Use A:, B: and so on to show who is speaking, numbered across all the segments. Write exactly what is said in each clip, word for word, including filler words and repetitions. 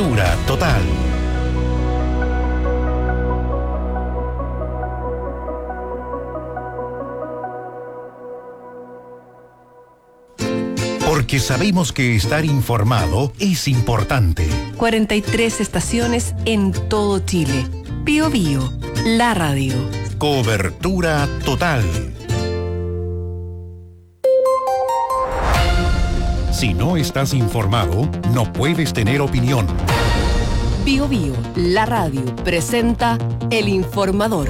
A: Cobertura total. Porque sabemos que estar informado es importante.
B: cuarenta y tres estaciones en todo Chile. Bío Bío, la radio.
A: Cobertura total. Si no estás informado, no puedes tener opinión.
B: Bío Bío, la radio, presenta El Informador.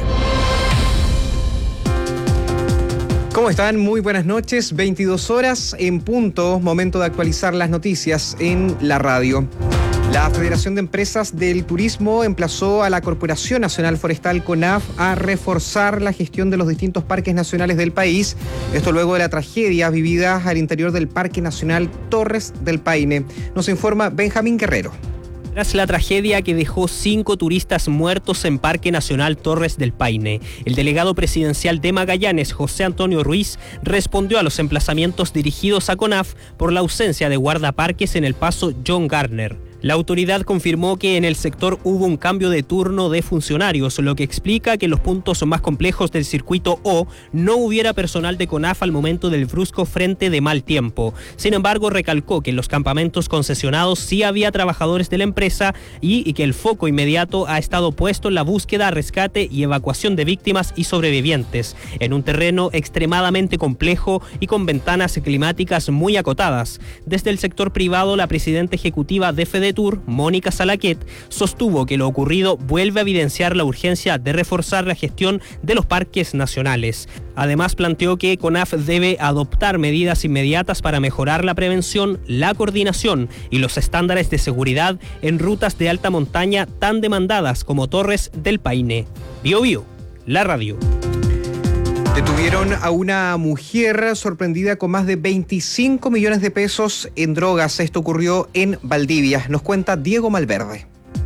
C: ¿Cómo están? Muy buenas noches, veintidós horas en punto, momento de actualizar las noticias en la radio. La Federación de Empresas del Turismo emplazó a la Corporación Nacional Forestal CONAF a reforzar la gestión de los distintos parques nacionales del país, esto luego de la tragedia vivida al interior del Parque Nacional Torres del Paine. Nos informa Benjamín Guerrero.
D: Tras la tragedia que dejó cinco turistas muertos en Parque Nacional Torres del Paine, el delegado presidencial de Magallanes, José Antonio Ruiz, respondió a los emplazamientos dirigidos a CONAF por la ausencia de guardaparques en el paso John Garner. La autoridad confirmó que en el sector hubo un cambio de turno de funcionarios, lo que explica que en los puntos más complejos del circuito O no hubiera personal de CONAF al momento del brusco frente de mal tiempo. Sin embargo, recalcó que en los campamentos concesionados sí había trabajadores de la empresa y, y que el foco inmediato ha estado puesto en la búsqueda, rescate y evacuación de víctimas y sobrevivientes, en un terreno extremadamente complejo y con ventanas climáticas muy acotadas. Desde el sector privado, la presidenta ejecutiva de Fede Tour, Mónica Salaquet, sostuvo que lo ocurrido vuelve a evidenciar la urgencia de reforzar la gestión de los parques nacionales. Además, planteó que CONAF debe adoptar medidas inmediatas para mejorar la prevención, la coordinación y los estándares de seguridad en rutas de alta montaña tan demandadas como Torres del Paine. Bío Bío, la radio.
C: Detuvieron a una mujer sorprendida con más de veinticinco millones de pesos en drogas. Esto ocurrió en Valdivia. Nos cuenta Diego Malverde.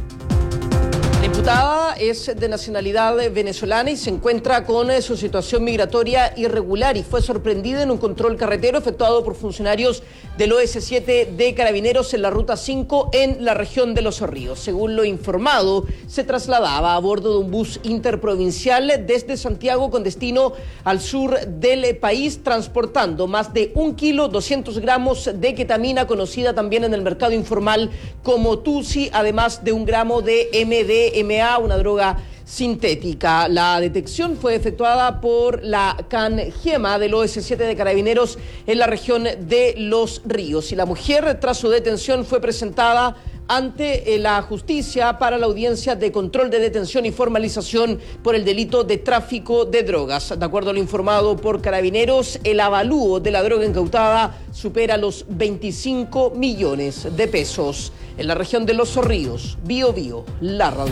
E: La imputada es de nacionalidad venezolana y se encuentra con su situación migratoria irregular y fue sorprendida en un control carretero efectuado por funcionarios del O S siete de Carabineros en la Ruta cinco en la región de Los Ríos. Según lo informado, se trasladaba a bordo de un bus interprovincial desde Santiago con destino al sur del país, transportando más de un kilo doscientos gramos de ketamina, conocida también en el mercado informal como Tusi, además de un gramo de M D M A, una droga sintética. La detección fue efectuada por la CANGEMA del O S siete de Carabineros en la región de Los Ríos. Y la mujer, tras su detención, fue presentada ante la justicia para la audiencia de control de detención y formalización por el delito de tráfico de drogas. De acuerdo a lo informado por Carabineros, el avalúo de la droga incautada supera los veinticinco millones de pesos. En la región de Los Ríos, Bío Bío, la radio.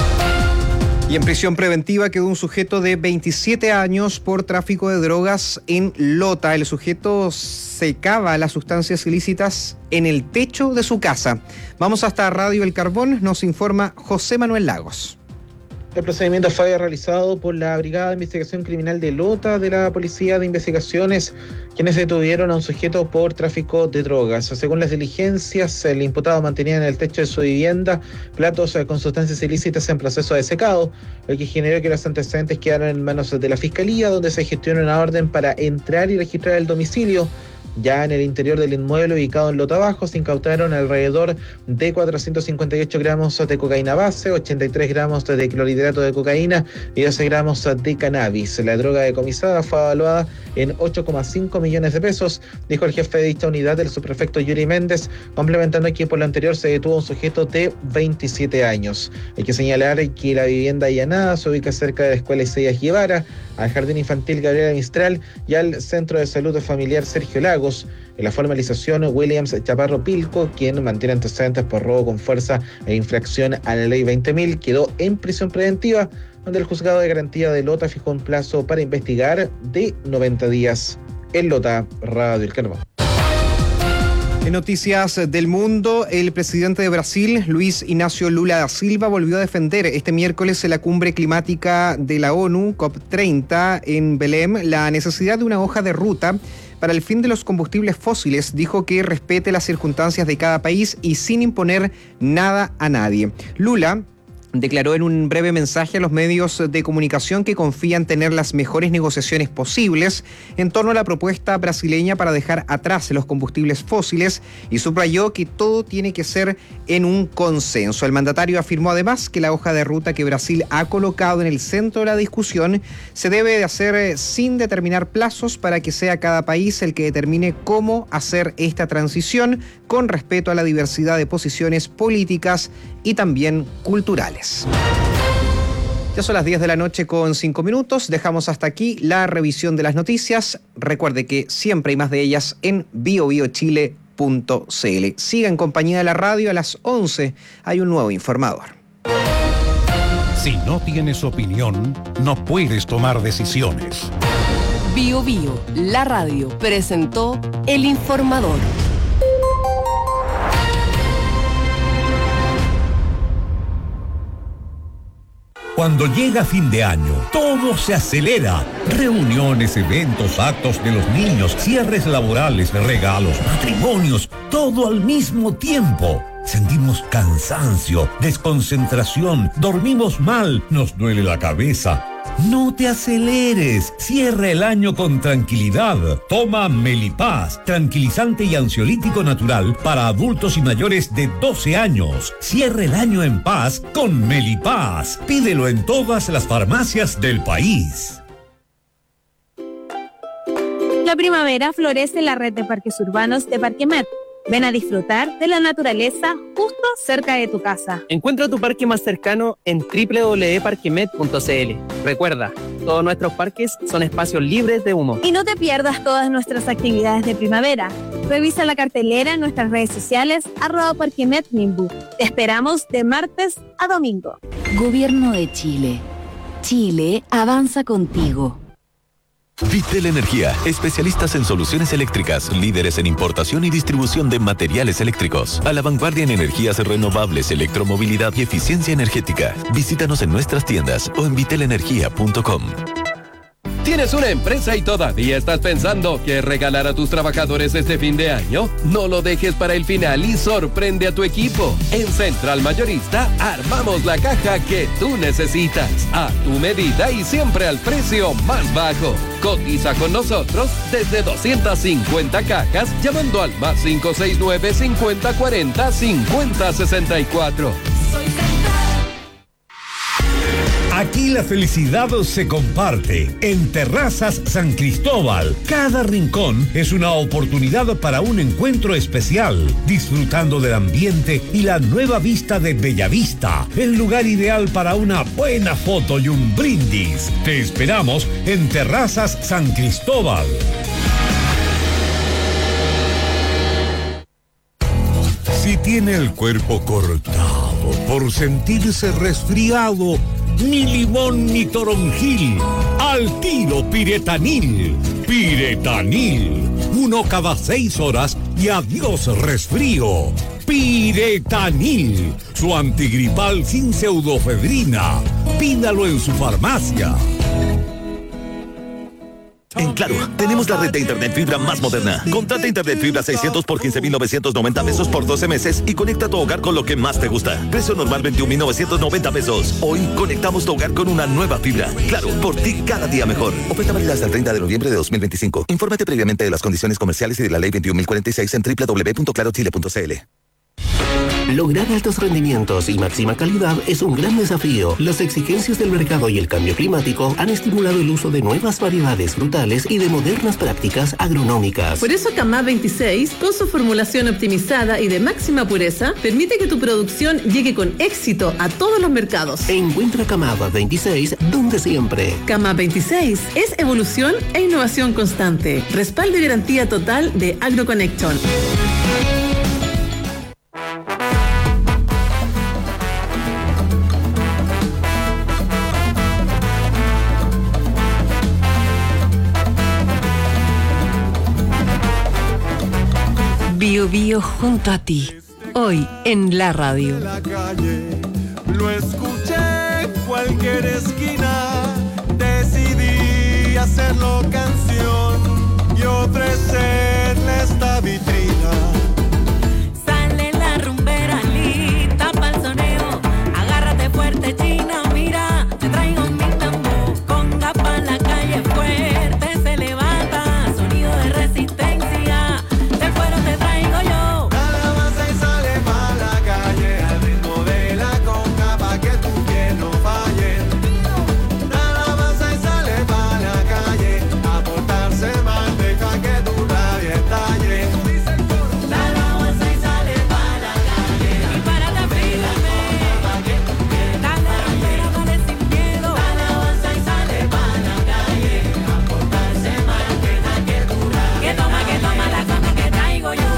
C: Y en prisión preventiva quedó un sujeto de veintisiete años por tráfico de drogas en Lota. El sujeto secaba las sustancias ilícitas en el techo de su casa. Vamos hasta Radio El Carbón, nos informa José Manuel Lagos.
F: El procedimiento fue realizado por la Brigada de Investigación Criminal de Lota de la Policía de Investigaciones, quienes detuvieron a un sujeto por tráfico de drogas. Según las diligencias, el imputado mantenía en el techo de su vivienda platos con sustancias ilícitas en proceso de secado, lo que generó que los antecedentes quedaran en manos de la Fiscalía, donde se gestionó una orden para entrar y registrar el domicilio. Ya en el interior del inmueble ubicado en Lota Bajo se incautaron alrededor de cuatrocientos cincuenta y ocho gramos de cocaína base, ochenta y tres gramos de clorhidrato de cocaína y doce gramos de cannabis. La droga decomisada fue evaluada en ocho coma cinco millones de pesos, dijo el jefe de dicha unidad, el subprefecto Yuri Méndez, complementando que por lo anterior se detuvo un sujeto de veintisiete años. Hay que señalar que la vivienda allanada se ubica cerca de la escuela Isaías Guevara, al Jardín Infantil Gabriela Mistral y al Centro de Salud Familiar Sergio Lagos. En la formalización, Williams Chaparro Pilco, quien mantiene antecedentes por robo con fuerza e infracción a la ley veinte mil, quedó en prisión preventiva, donde el juzgado de garantía de Lota fijó un plazo para investigar de noventa días. En Lota, Radio El Carbón.
C: En noticias del mundo, el presidente de Brasil, Luis Ignacio Lula da Silva, volvió a defender este miércoles en la cumbre climática de la ONU, COP treinta, en Belém, la necesidad de una hoja de ruta para el fin de los combustibles fósiles dijo que respete las circunstancias de cada país y sin imponer nada a nadie. Lula declaró en un breve mensaje a los medios de comunicación que confía en tener las mejores negociaciones posibles en torno a la propuesta brasileña para dejar atrás los combustibles fósiles y subrayó que todo tiene que ser en un consenso. El mandatario afirmó además que la hoja de ruta que Brasil ha colocado en el centro de la discusión se debe de hacer sin determinar plazos para que sea cada país el que determine cómo hacer esta transición con respeto a la diversidad de posiciones políticas y también culturales. Ya son las diez de la noche con cinco minutos. Dejamos hasta aquí la revisión de las noticias. Recuerde que siempre hay más de ellas en bio bio chile punto c l. Siga en compañía de la radio. A las once hay un nuevo informador.
A: Si no tienes opinión, no puedes tomar decisiones.
B: Bio Bio, la radio, presentó El Informador.
G: Cuando llega fin de año, todo se acelera. Reuniones, eventos, actos de los niños, cierres laborales, regalos, matrimonios, todo al mismo tiempo. Sentimos cansancio, desconcentración, dormimos mal, nos duele la cabeza. No te aceleres, cierra el año con tranquilidad. Toma Melipaz, tranquilizante y ansiolítico natural para adultos y mayores de doce años. Cierra el año en paz con Melipaz. Pídelo en todas las farmacias del país.
H: La primavera florece en la red de parques urbanos de Parquemet. Ven a disfrutar de la naturaleza justo cerca de tu casa.
I: Encuentra tu parque más cercano en doble u doble u doble u punto parquemet punto c l. Recuerda, todos nuestros parques son espacios libres de humo.
H: Y no te pierdas todas nuestras actividades de primavera. Revisa la cartelera en nuestras redes sociales, arroba Parquemet Nimbu. Te esperamos de martes a domingo.
J: Gobierno de Chile. Chile avanza contigo.
K: Vitel Energía, especialistas en soluciones eléctricas, líderes en importación y distribución de materiales eléctricos, a la vanguardia en energías renovables, electromovilidad y eficiencia energética. Visítanos en nuestras tiendas o en vitel energía punto com.
L: ¿Tienes una empresa y todavía estás pensando qué regalar a tus trabajadores este fin de año? No lo dejes para el final y sorprende a tu equipo. En Central Mayorista armamos la caja que tú necesitas, a tu medida y siempre al precio más bajo. Cotiza con nosotros desde doscientas cincuenta cajas llamando al más cinco seis nueve, cincuenta cuarenta, cincuenta sesenta y cuatro.
G: Aquí la felicidad se comparte. En Terrazas San Cristóbal, cada rincón es una oportunidad para un encuentro especial, disfrutando del ambiente y la nueva vista de Bellavista, el lugar ideal para una buena foto y un brindis. Te esperamos en Terrazas San Cristóbal. Si tiene el cuerpo cortado por sentirse resfriado, ni limón ni toronjil, al tiro Piretanil. Piretanil, uno cada seis horas y adiós resfrío. Piretanil, su antigripal sin pseudofedrina. Pídalo en su farmacia.
K: En Claro, tenemos la red de internet fibra más moderna. Contrata internet fibra seiscientos por quince mil novecientos noventa pesos por doce meses y conecta tu hogar con lo que más te gusta. Precio normal veintiún mil novecientos noventa pesos. Hoy conectamos tu hogar con una nueva fibra. Claro, por ti cada día mejor. Oferta válida hasta el treinta de noviembre de dos mil veinticinco. Infórmate previamente de las condiciones comerciales y de la ley veintiún mil cuarenta y seis en doble u doble u doble u punto claro chile punto c l.
M: Lograr altos rendimientos y máxima calidad es un gran desafío. Las exigencias del mercado y el cambio climático han estimulado el uso de nuevas variedades frutales y de modernas prácticas agronómicas.
N: Por eso Camá veintiséis, con su formulación optimizada y de máxima pureza, permite que tu producción llegue con éxito a todos los mercados.
M: Encuentra Camá veintiséis donde siempre.
N: Camá veintiséis es evolución e innovación constante. Respaldo y garantía total de AgroConnection.
B: Bio Bio junto a ti, hoy en la radio.
O: La calle, lo escuché en cualquier esquina, decidí hacerlo canción. Yo ofrecerle esta vitrina.
P: Sale la rumbera lista pa'l soneo. Agárrate fuerte, China, mira, te traigo mi tambor. Conga pa' la calle fuerte se levanta. Sonido de resistencia, del fuero te traigo yo.
O: Nada más y sale pa' la calle al ritmo de la conga pa' que tu pie no falle. Nada más y sale pa' la calle a portarse mal, deja que tu rabia estalle.
P: Nada más y sale pa' la calle y párate firme. Dale rumbera, dale sin miedo. Nada más y sale pa' la calle a portarse mal, deja que tu rabia. Que toma, que toma la conga que traigo yo.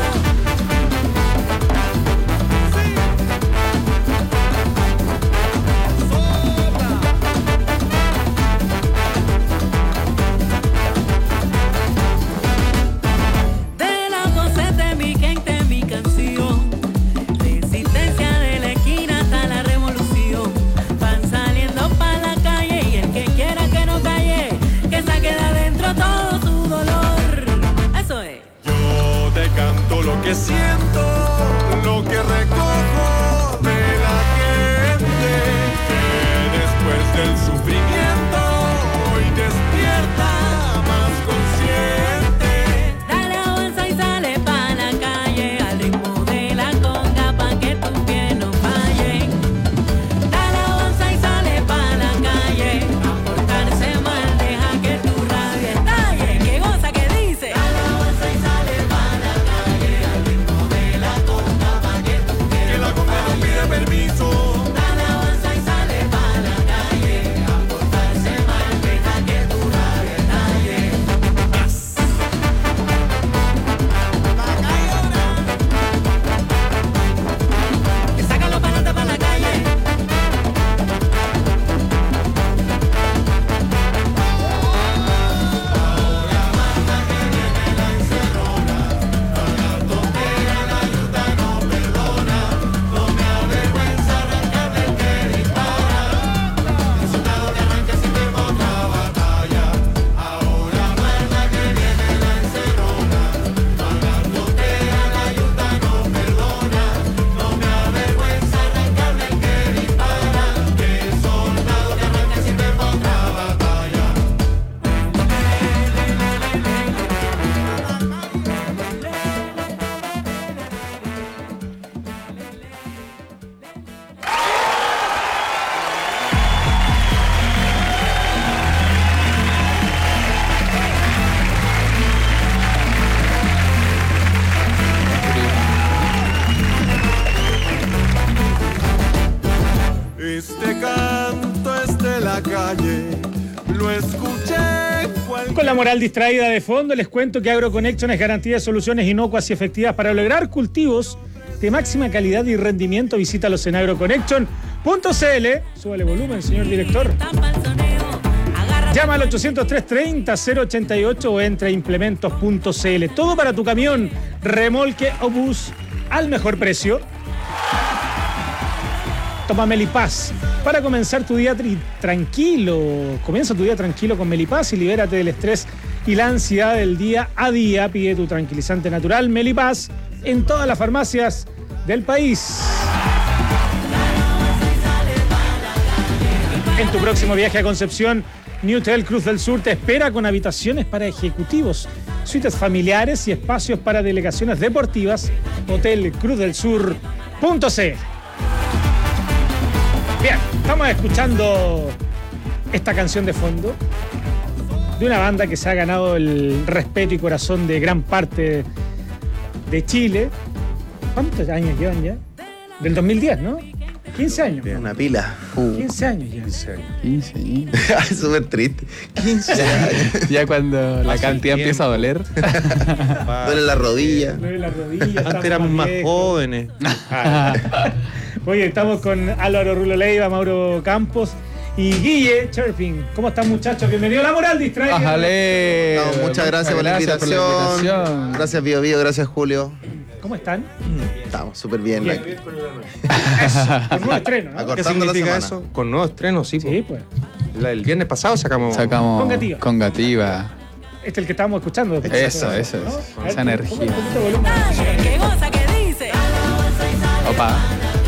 P: De la voces de mi gente, mi canción. Resistencia de la esquina hasta la revolución. Van saliendo pa' la calle y el que quiera que no calle, que saque de adentro todo su dolor. Eso es.
O: Yo te canto lo que siento, lo que recojo de la gente, que después del sufrimiento hoy despierta más consciente.
P: Dale, avanza y sale pa' la calle al ritmo de la conga pa' que tus pies no fallen. Dale, avanza y sale pa' la calle a portarse mal, deja que tu rabia estalle. Que goza que dice. Dale, avanza y sale pa' la calle al ritmo de la conga pa' que tus pies
O: Que la conga no pide permiso.
P: Dale, avanza y sale pa' la calle a portarse mal, deja que tu rabia estalle. Que saca los palotes pa' la calle.
O: Este canto es de la calle, lo escuché en cualquier...
Q: Con la moral distraída de fondo, les cuento que AgroConnection es garantía de soluciones inocuas y efectivas para lograr cultivos de máxima calidad y rendimiento. Visítalos en agroconnection punto c l. Súbale volumen, señor director. Llama al ochocientos tres treinta cero ochenta y ocho o entra a implementos punto c l. Todo para tu camión, remolque o bus al mejor precio. Toma Melipaz para comenzar tu día tri- tranquilo. Comienza tu día tranquilo con Melipaz y libérate del estrés y la ansiedad del día a día. Pide tu tranquilizante natural Melipaz en todas las farmacias del país. En tu próximo viaje a Concepción, Newtel Cruz del Sur te espera con habitaciones para ejecutivos, suites familiares y espacios para delegaciones deportivas. Hotel Cruz del Sur punto c l. Bien, estamos escuchando esta canción de fondo de una banda que se ha ganado el respeto y corazón de gran parte de Chile. ¿Cuántos años llevan ya? Del dos mil diez, ¿no? quince años.
R: Una pila.
Q: quince años ya.
R: quince años. Es súper triste. quince años.
S: Ya cuando la cantidad empieza a doler.
R: Duele la rodilla.
Q: Duele la rodilla.
T: Antes éramos más jóvenes.
Q: Oye, estamos con Álvaro Rulo Leiva, Mauro Campos y Guille Chirping. ¿Cómo están, muchachos? Bienvenido a La Moral Distraída.
S: Ajale.
R: No, muchas, muchas gracias, por, gracias la por la invitación. Gracias, Bio Bio. Gracias, Julio.
Q: ¿Cómo están?
R: Estamos súper bien.
Q: bien. Eso, con nuevo estreno, ¿no?
T: ¿Qué significa eso? Con nuevo estreno, sí.
Q: Sí, pues.
T: La, el viernes pasado sacamos...
S: Sacamos
Q: Congativa.
S: Congativa.
Q: Este es el que estábamos escuchando.
S: Eso, eso,
Q: ¿no?
S: eso.
Q: A ver,
S: Esa
Q: ponle
S: energía.
Q: un poquito de volumen.
P: ¿Qué cosa que dice?
S: Opa.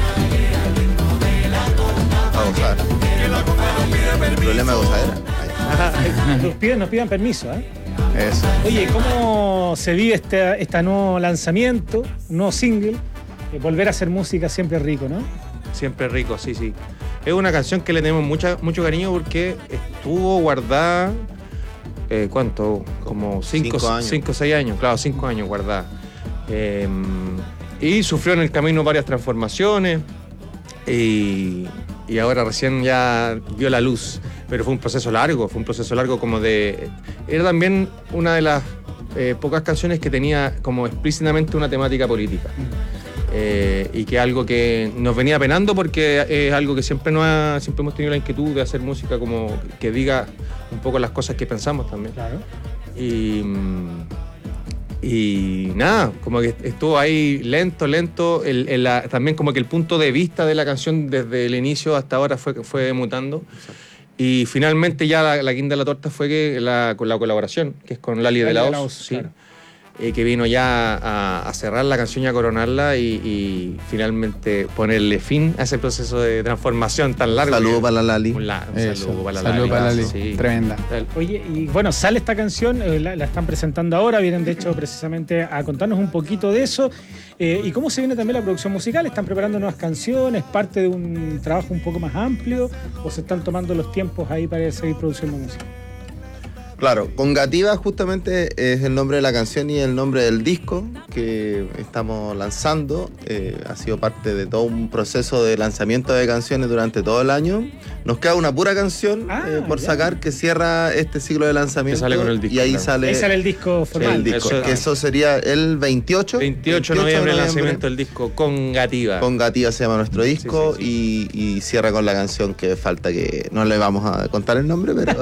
R: A gozar. El problema de gozadera.
Q: Nos piden, nos pidan permiso, ¿eh?
S: Eso.
Q: Oye, ¿cómo se vive este, este nuevo lanzamiento, un nuevo single? Eh, volver a hacer música siempre es rico, ¿no?
T: Siempre rico, sí, sí. Es una canción que le tenemos mucha, mucho cariño porque estuvo guardada, eh, ¿cuánto? Como cinco
R: Cinco años.
T: o seis años, claro, cinco años guardada. Eh, y sufrió en el camino varias transformaciones y, y ahora recién ya vio la luz. Pero fue un proceso largo, fue un proceso largo como de... Era también una de las eh, pocas canciones que tenía como explícitamente una temática política. Eh, y que es algo que nos venía penando porque es algo que siempre, nos ha, siempre hemos tenido la inquietud de hacer música como que diga un poco las cosas que pensamos también.
Q: Claro.
T: Y, y nada, como que estuvo ahí lento, lento. El, el, la, también como que el punto de vista de la canción desde el inicio hasta ahora fue, fue mutando. Y finalmente ya la, la guinda de la torta fue que la, con la colaboración, que es con Lali de la Hoz, sí,
Q: claro.
T: eh, que vino ya a, a cerrar la canción y a coronarla y, y finalmente ponerle fin a ese proceso de transformación tan largo.
R: Saludo para la Lali.
T: Un, la, un
S: Eso.
T: saludo para la
S: Saludo
T: Lali.
S: para la Lali.
T: Sí.
S: Tremenda.
Q: Oye, y bueno, sale esta canción, eh, la, la están presentando ahora, vienen de hecho precisamente a contarnos un poquito de eso. Eh, ¿Y cómo se viene también la producción musical? ¿Están preparando nuevas canciones, parte de un trabajo un poco más amplio o se están tomando los tiempos ahí para seguir produciendo música?
R: Claro, Congativa justamente es el nombre de la canción y el nombre del disco que estamos lanzando. Eh, ha sido parte de todo un proceso de lanzamiento de canciones durante todo el año. Nos queda una pura canción
Q: Ah,
R: eh, por
Q: ya.
R: sacar que cierra este ciclo de lanzamiento.
T: Que sale con el disco,
R: y ahí
T: claro.
R: sale,
Q: Ahí sale el disco formal.
R: el disco,
T: Eso-
R: que eso sería el veintiocho.
T: veintiocho de noviembre el lanzamiento del disco Congativa.
R: Congativa se llama nuestro disco
T: Sí,
R: Y, y cierra con la canción que falta, que no le vamos a contar el nombre, pero...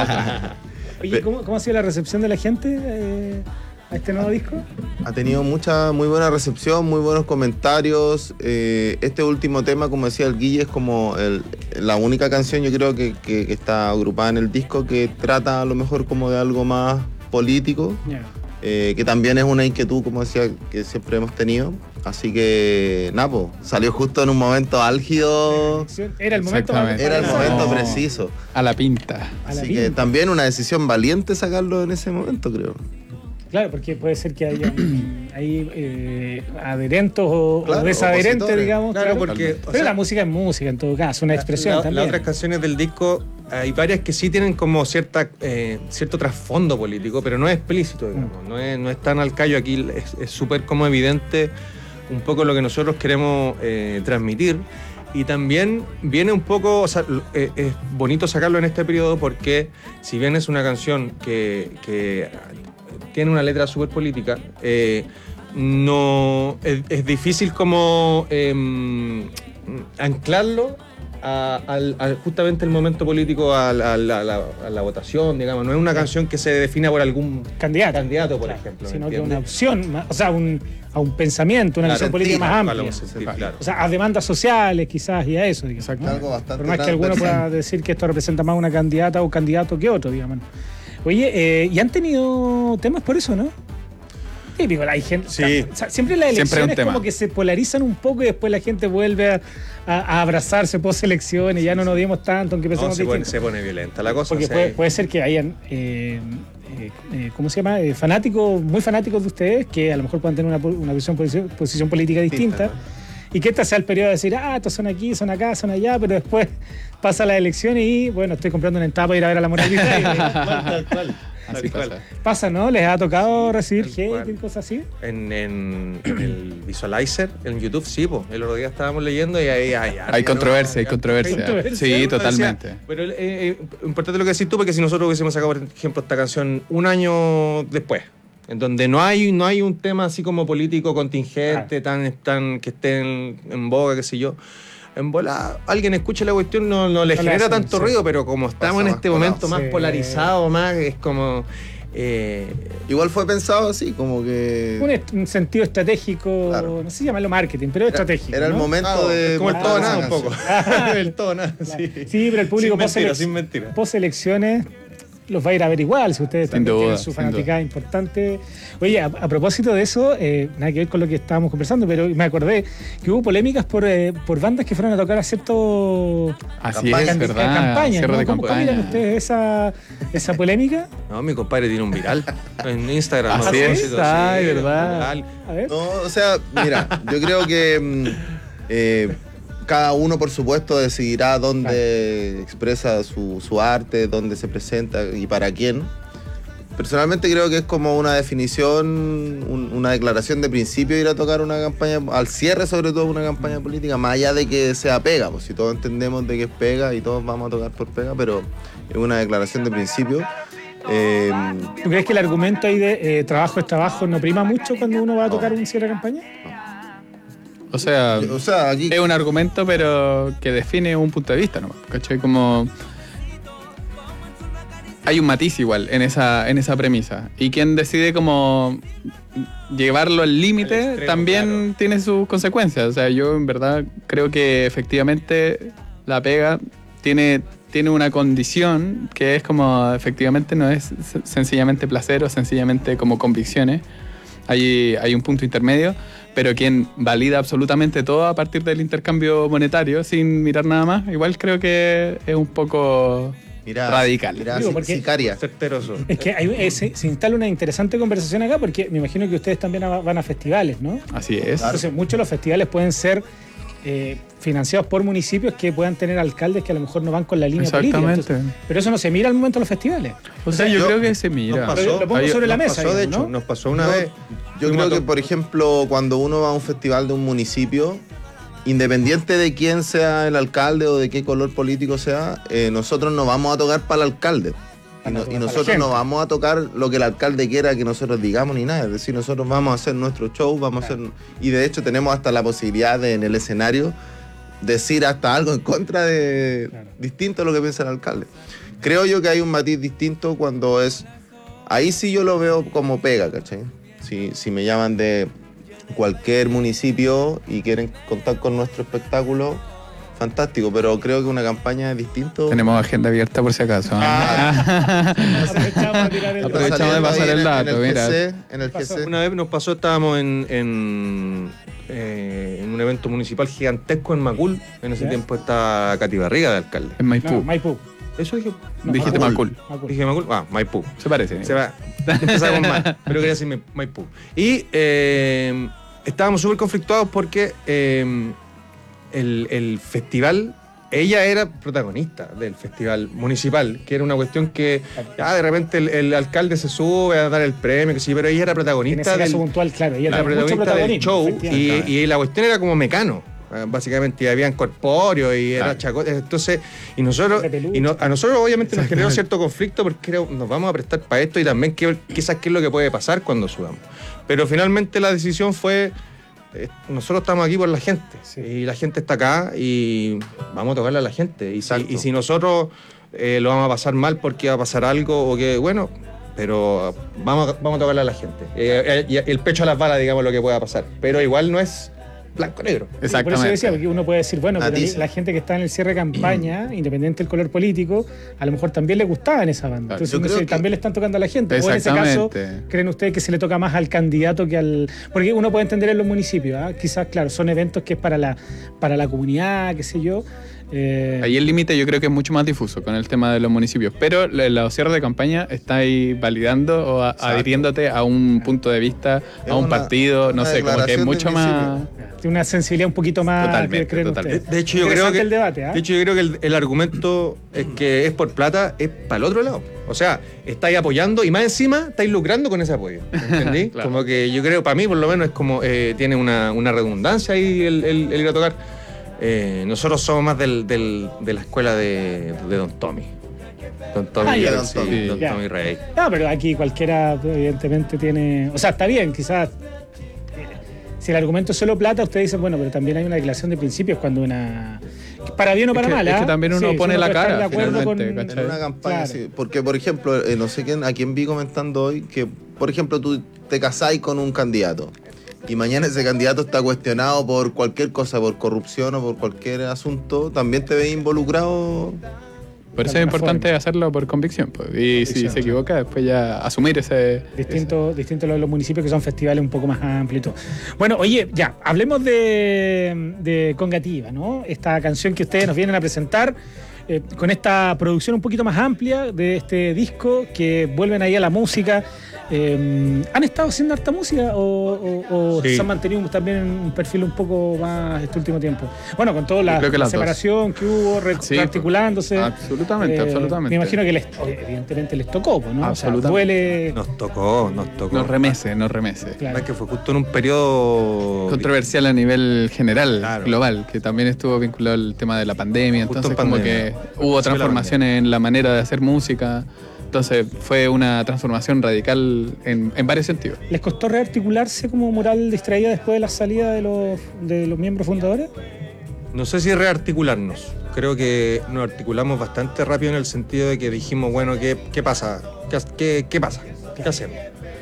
Q: Oye, ¿cómo, ¿cómo ha sido la recepción de la gente eh, a este nuevo disco?
R: Ha tenido mucha, muy buena recepción, muy buenos comentarios. Eh, este último tema, como decía el Guille, es como el- la única canción, yo creo, que, que- que está agrupada en el disco, que trata a lo mejor como de algo más político,
Q: Ya.
R: eh, que también es una inquietud, como decía, que siempre hemos tenido. Así que, Napo, salió justo en un momento álgido.
Q: Era el momento.
S: Exactamente.
R: Era el
Q: para-
R: momento
S: No.
R: preciso.
S: A la pinta.
Q: A la
R: Así que
Q: pinta.
R: también una decisión valiente sacarlo en ese momento, creo.
Q: Claro, porque puede ser que haya hay eh, adherentes o,
R: Claro,
Q: o desadherentes,
R: opositores.
Q: digamos.
T: Claro, porque, o
Q: Pero
T: sea,
Q: la música es música en todo caso, una expresión
T: La-
Q: también.
T: Las otras canciones del disco, hay varias que sí tienen como cierta eh, cierto trasfondo político, pero no es explícito, digamos. No es, no es tan al callo aquí, es es súper como evidente un poco lo que nosotros queremos eh, transmitir. Y también viene un poco, o sea, eh, es bonito sacarlo en este periodo porque si bien es una canción que, que tiene una letra súper política, eh, no, es, es difícil como em, anclarlo a, al- al- justamente el momento político a, la- a la- a la- a la votación, digamos. No es una canción que se defina por algún
Q: candidato,
T: candidato por ejemplo. ¿me
Q: sino que
T: entiendes?
Q: una opción, ma- o sea, un, a un pensamiento, una
T: Claro,
Q: visión política más
T: sentir,
Q: amplia.
T: para sentir, claro.
Q: O sea, a demandas sociales quizás y a eso, digamos. ¿no?
R: Algo bastante
Q: Por más que alguno
R: transversal.
Q: pueda decir que esto representa más una candidata o un candidato que otro, digamos. Oye, eh, ¿y han tenido temas por eso, no? Típico, hay gente.
T: Sí.
Q: O sea, siempre las
S: Siempre hay un
Q: elecciones
S: tema.
Q: como que se polarizan un poco y después la gente vuelve a, a- a abrazarse post elecciones y ya no nos dimos tanto, aunque
T: No,
Q: pensamos
T: se, pone,
Q: distinto.
T: se pone violenta la cosa.
Q: Porque
T: sí.
Q: puede, puede ser que hayan, eh, eh, eh, ¿cómo se llama? Eh, fanáticos, muy fanáticos de ustedes, que a lo mejor puedan tener una, po- una visión, posición, posición política distinta. Y que este sea el periodo de decir, ah, estos son aquí, son acá, son allá, pero después pasa la elección y, bueno, estoy comprando una entrada para ir a ver a la Moralita. y-
T: Tal cual.
S: Así
T: Tal cual.
S: pasa.
Q: pasa, ¿no? ¿Les ha tocado recibir
T: Tal cual.
Q: hate y cosas así?
T: En, en- en el Visualizer, en YouTube, sí, po. El otro día estábamos leyendo y ahí hay...
S: Hay controversia, hay controversia.
Q: controversia.
S: Sí,
T: Decía,
S: totalmente.
T: pero eh, eh, importante lo que decís tú, porque si nosotros hubiésemos sacado, por ejemplo, esta canción un año después, en donde no hay, no hay un tema así como político contingente, tan, tan que esté en, en boga, qué sé yo, en bola, alguien escucha la cuestión, no, no le
Q: No le
T: genera
Q: hacen,
T: tanto
Q: sí.
T: ruido, pero como estamos
R: Pasa
T: en
R: más
T: este
R: colado.
T: momento más
Q: Sí.
T: polarizado, más, es como... eh,
R: Igual fue pensado así, como que...
Q: Un, est- un sentido estratégico,
R: Claro.
Q: no sé si llamarlo marketing, pero
R: Era-
Q: estratégico.
R: Era el
Q: ¿no?
R: momento
T: Claro,
R: de...
T: es como el
R: montar
T: todo
R: esa
T: nada un
R: canción.
T: poco. El todo nada, sí.
Q: Sí, pero el público
T: Sin mentira,
Q: post,
T: sin mentira.
Q: post elecciones los va a ir a ver igual, si ustedes
S: Sin
Q: también
S: duda,
Q: tienen su
S: sin
Q: fanaticada importante. Oye, a, a propósito de eso, eh, nada que ver con lo que estábamos conversando, pero me acordé que hubo polémicas por, eh, por bandas que fueron a tocar a cierto
S: Así es, verdad,
Q: campaña,
S: cierre
Q: ¿no?
S: de
Q: ¿Cómo, ¿Cómo
S: campaña.
Q: miran ustedes esa, esa polémica?
T: No, mi compadre tiene un viral en Instagram.
S: Así
T: a
S: es,
T: propósito,
S: ay,
T: sí,
S: verdad.
T: viral.
Q: A ver.
R: No, o sea, mira, yo creo que mm, eh, cada uno, por supuesto, decidirá dónde expresa su, su arte, dónde se presenta y para quién. Personalmente creo que es como una definición, un- una declaración de principio ir a tocar una campaña, al cierre sobre todo una campaña política, más allá de que sea pega, pues si todos entendemos de que es pega y todos vamos a tocar por pega, pero es una declaración de principio. Eh,
Q: ¿Tú crees que el argumento ahí de eh, trabajo es trabajo no prima mucho cuando uno va a tocar un cierre de campaña?
S: O sea,
R: o sea aquí...
S: es un argumento, pero que define un punto de vista, ¿no? ¿Cachai? Como... Hay un matiz igual en esa, en esa premisa. Y quien decide como llevarlo al límite también tiene sus consecuencias. O sea, yo en verdad creo que efectivamente la pega tiene, tiene una condición que es como efectivamente no es sencillamente placer o sencillamente como convicciones. Hay, hay un punto intermedio, pero quien valida absolutamente todo a partir del intercambio monetario sin mirar nada más, igual creo que es un poco...
R: Mira,
S: radical.
R: mira,
Q: Digo,
R: si-
Q: porque-
R: sicaria.
T: Certeroso.
Q: Es que hay- eh, se, se instala una interesante conversación acá porque me imagino que ustedes también va- van a festivales, ¿no?
S: Así es.
Q: Entonces, muchos de los festivales pueden ser eh, financiados por municipios que puedan tener alcaldes que a lo mejor no van con la línea política.
S: Exactamente.
Q: Entonces, pero eso no se mira al momento de los festivales.
S: O sea, yo, creo que se mira.
T: Nos pasó,
Q: Lo pongo sobre la
T: nos
Q: mesa,
T: pasó, de
Q: digamos,
T: hecho,
Q: ¿no?
T: nos pasó una
R: Yo-
T: vez.
R: Yo
T: Fuimos
R: creo
T: a
R: que,
T: to-
R: por ejemplo, cuando uno va a un festival de un municipio, independiente de quién sea el alcalde o de qué color político sea, eh, nosotros no vamos a tocar para el alcalde. Y, no- y nosotros no vamos a tocar lo que el alcalde quiera que nosotros digamos ni nada. Es decir, nosotros vamos a hacer nuestro show, vamos a hacer. Y de hecho tenemos hasta la posibilidad de en el escenario decir hasta algo en contra de. distinto a lo que piensa el alcalde. Creo yo que hay un matiz distinto cuando es. Ahí sí yo lo veo como pega, ¿cachai? Si, si me llaman de cualquier municipio y quieren contar con nuestro espectáculo, fantástico, pero creo que una campaña es distinto.
S: Tenemos agenda abierta por si acaso.
R: Ah.
Q: Aprovechamos de tirar el-
S: Aprovechamos de pasar
R: Ahí en
S: el dato,
R: en el
S: mira.
R: G C, en el G C.
T: Una vez nos pasó, estábamos en, en, eh, en un evento municipal gigantesco en Macul. En ese
Q: ¿Ya?
T: tiempo estaba Cati Barriga de alcalde.
S: En Maipú.
Q: No, Maipú.
T: Eso dije.
Q: No,
S: Dijiste
Q: Macul.
S: Macul.
Q: Macul.
T: Dije Macul. Ah, Maipú.
S: Se parece.
T: Se va. Empezaba con más, pero quería decir Maipú. Y eh, estábamos súper conflictuados porque eh, el, el festival, ella era protagonista del festival municipal, que era una cuestión que ya de repente el, el alcalde se sube a dar el premio, que sí, pero ella era
Q: En
T: protagonista
Q: ese caso
T: del,
Q: puntual, claro, ella
T: la
Q: tiene mucho
T: protagonista del
Q: protagonismo.
T: show
Q: efectivamente.
T: y, y la cuestión era como mecano. eh, Básicamente, y habían corpóreos y era
S: Claro.
T: chacota. Entonces, y nosotros, y no- a nosotros obviamente nos generó cierto conflicto porque era- nos vamos a prestar para esto y también que, quizás qué es lo que puede pasar cuando subamos. Pero finalmente la decisión fue, eh, nosotros estamos aquí por la gente y la gente está acá y vamos a tocarle a la gente. Y si,
R: Exacto.
T: y si nosotros eh, lo vamos a pasar mal porque va a pasar algo o que, bueno, pero vamos, a- vamos a tocarle a la gente. Eh, eh, y el pecho a las balas, digamos, lo que pueda pasar. Pero igual no es blanco-negro.
Q: Por eso decía, porque uno puede decir, bueno, pero
T: Matices.
Q: la gente que está en el cierre de campaña, independiente del color político, a lo mejor también le gustaba en esa banda. Entonces
R: Yo
Q: uno
R: creo
Q: dice,
R: que-
Q: también le están tocando a la gente. O en ese caso,
S: Exactamente.
Q: ¿creen ustedes que se le toca más al candidato que al...? Porque uno puede entender en los municipios, ¿ah? Quizás, claro, son eventos que es para la, para la comunidad, qué sé yo. Eh,
S: Ahí el límite yo creo que es mucho más difuso con el tema de los municipios, pero la- los cierres de campaña está ahí validando o a- adhiriéndote a un punto de vista,
R: Es
S: a un
R: una-
S: partido, no
R: una
S: sé, como que es
R: declaración de
S: mucho más...
Q: tiene una sensibilidad un poquito más...
S: Totalmente,
Q: ¿creen
S: totalmente.
Q: ustedes?
T: De hecho, yo creo
Q: Interesante
T: que,
Q: el debate, ¿ah?
T: de hecho, yo creo que el, el argumento es que es por plata, es para el otro lado. O sea, estáis apoyando y más encima estáis lucrando con ese apoyo. ¿Entendí?
S: Claro.
T: Como que yo creo, para mí por lo menos, es como eh, tiene una, una redundancia ahí el, el- el ir a tocar. Eh, nosotros somos más del, del- de la escuela de, de Don Tommy. Don Tommy,
Q: Ah, ya.
T: Rey,
Q: Don
T: sí,
Q: Tommy.
T: Don
Q: Ya.
T: Tommy Rey.
Q: No, pero aquí cualquiera evidentemente tiene... O sea, está bien, quizás... eh, Si el argumento es solo plata, usted dice, bueno, pero también hay una declaración de principios cuando una... Para bien o para
S: Es que-
Q: mal,
S: es
Q: ¿ah?
S: que también uno
Q: Sí,
S: pone
Q: si
S: la
Q: puede estar
S: cara,
Q: de acuerdo con-
S: finalmente,
R: En una campaña,
Q: Claro.
R: sí. Porque, por ejemplo, eh, no sé quién, a quién vi comentando hoy que, por ejemplo, tú te casáis con un candidato y mañana ese candidato está cuestionado por cualquier cosa, por corrupción o por cualquier asunto, también te ves involucrado
S: Por eso es importante forma. hacerlo por convicción. Pues. Y si se equivoca, después ya asumir ese...
Q: Distinto, ese. distinto a los municipios que son festivales un poco más amplios. Bueno, oye, ya, hablemos de, de Congativa, ¿no? Esta canción que ustedes nos vienen a presentar eh, con esta producción un poquito más amplia de este disco, que vuelven ahí a la música. Eh, ¿Han estado haciendo harta música o, o, o sí. se han mantenido también en un perfil un poco más este último tiempo? Bueno, con toda la, la separación dos. que hubo, re, sí, rearticulándose.
S: Absolutamente, eh, absolutamente.
Q: Me imagino que les, evidentemente les tocó, ¿no?
T: Absolutamente. O sea, duele. Nos tocó, nos tocó.
S: Nos remece, nos remece.
T: Claro. Es que fue justo en un periodo
S: controversial a nivel general, claro. global, que también estuvo vinculado al tema de la pandemia. Justo entonces, en como pandemia. que hubo transformaciones en la manera de hacer música. Entonces fue una transformación radical en, en varios sentidos.
Q: ¿Les costó rearticularse como Moral Distraída después de la salida de los, de los miembros fundadores?
T: No sé si rearticularnos. Creo que nos articulamos bastante rápido en el sentido de que dijimos, bueno, ¿qué, qué pasa? ¿Qué, qué, qué pasa? ¿Qué hacemos?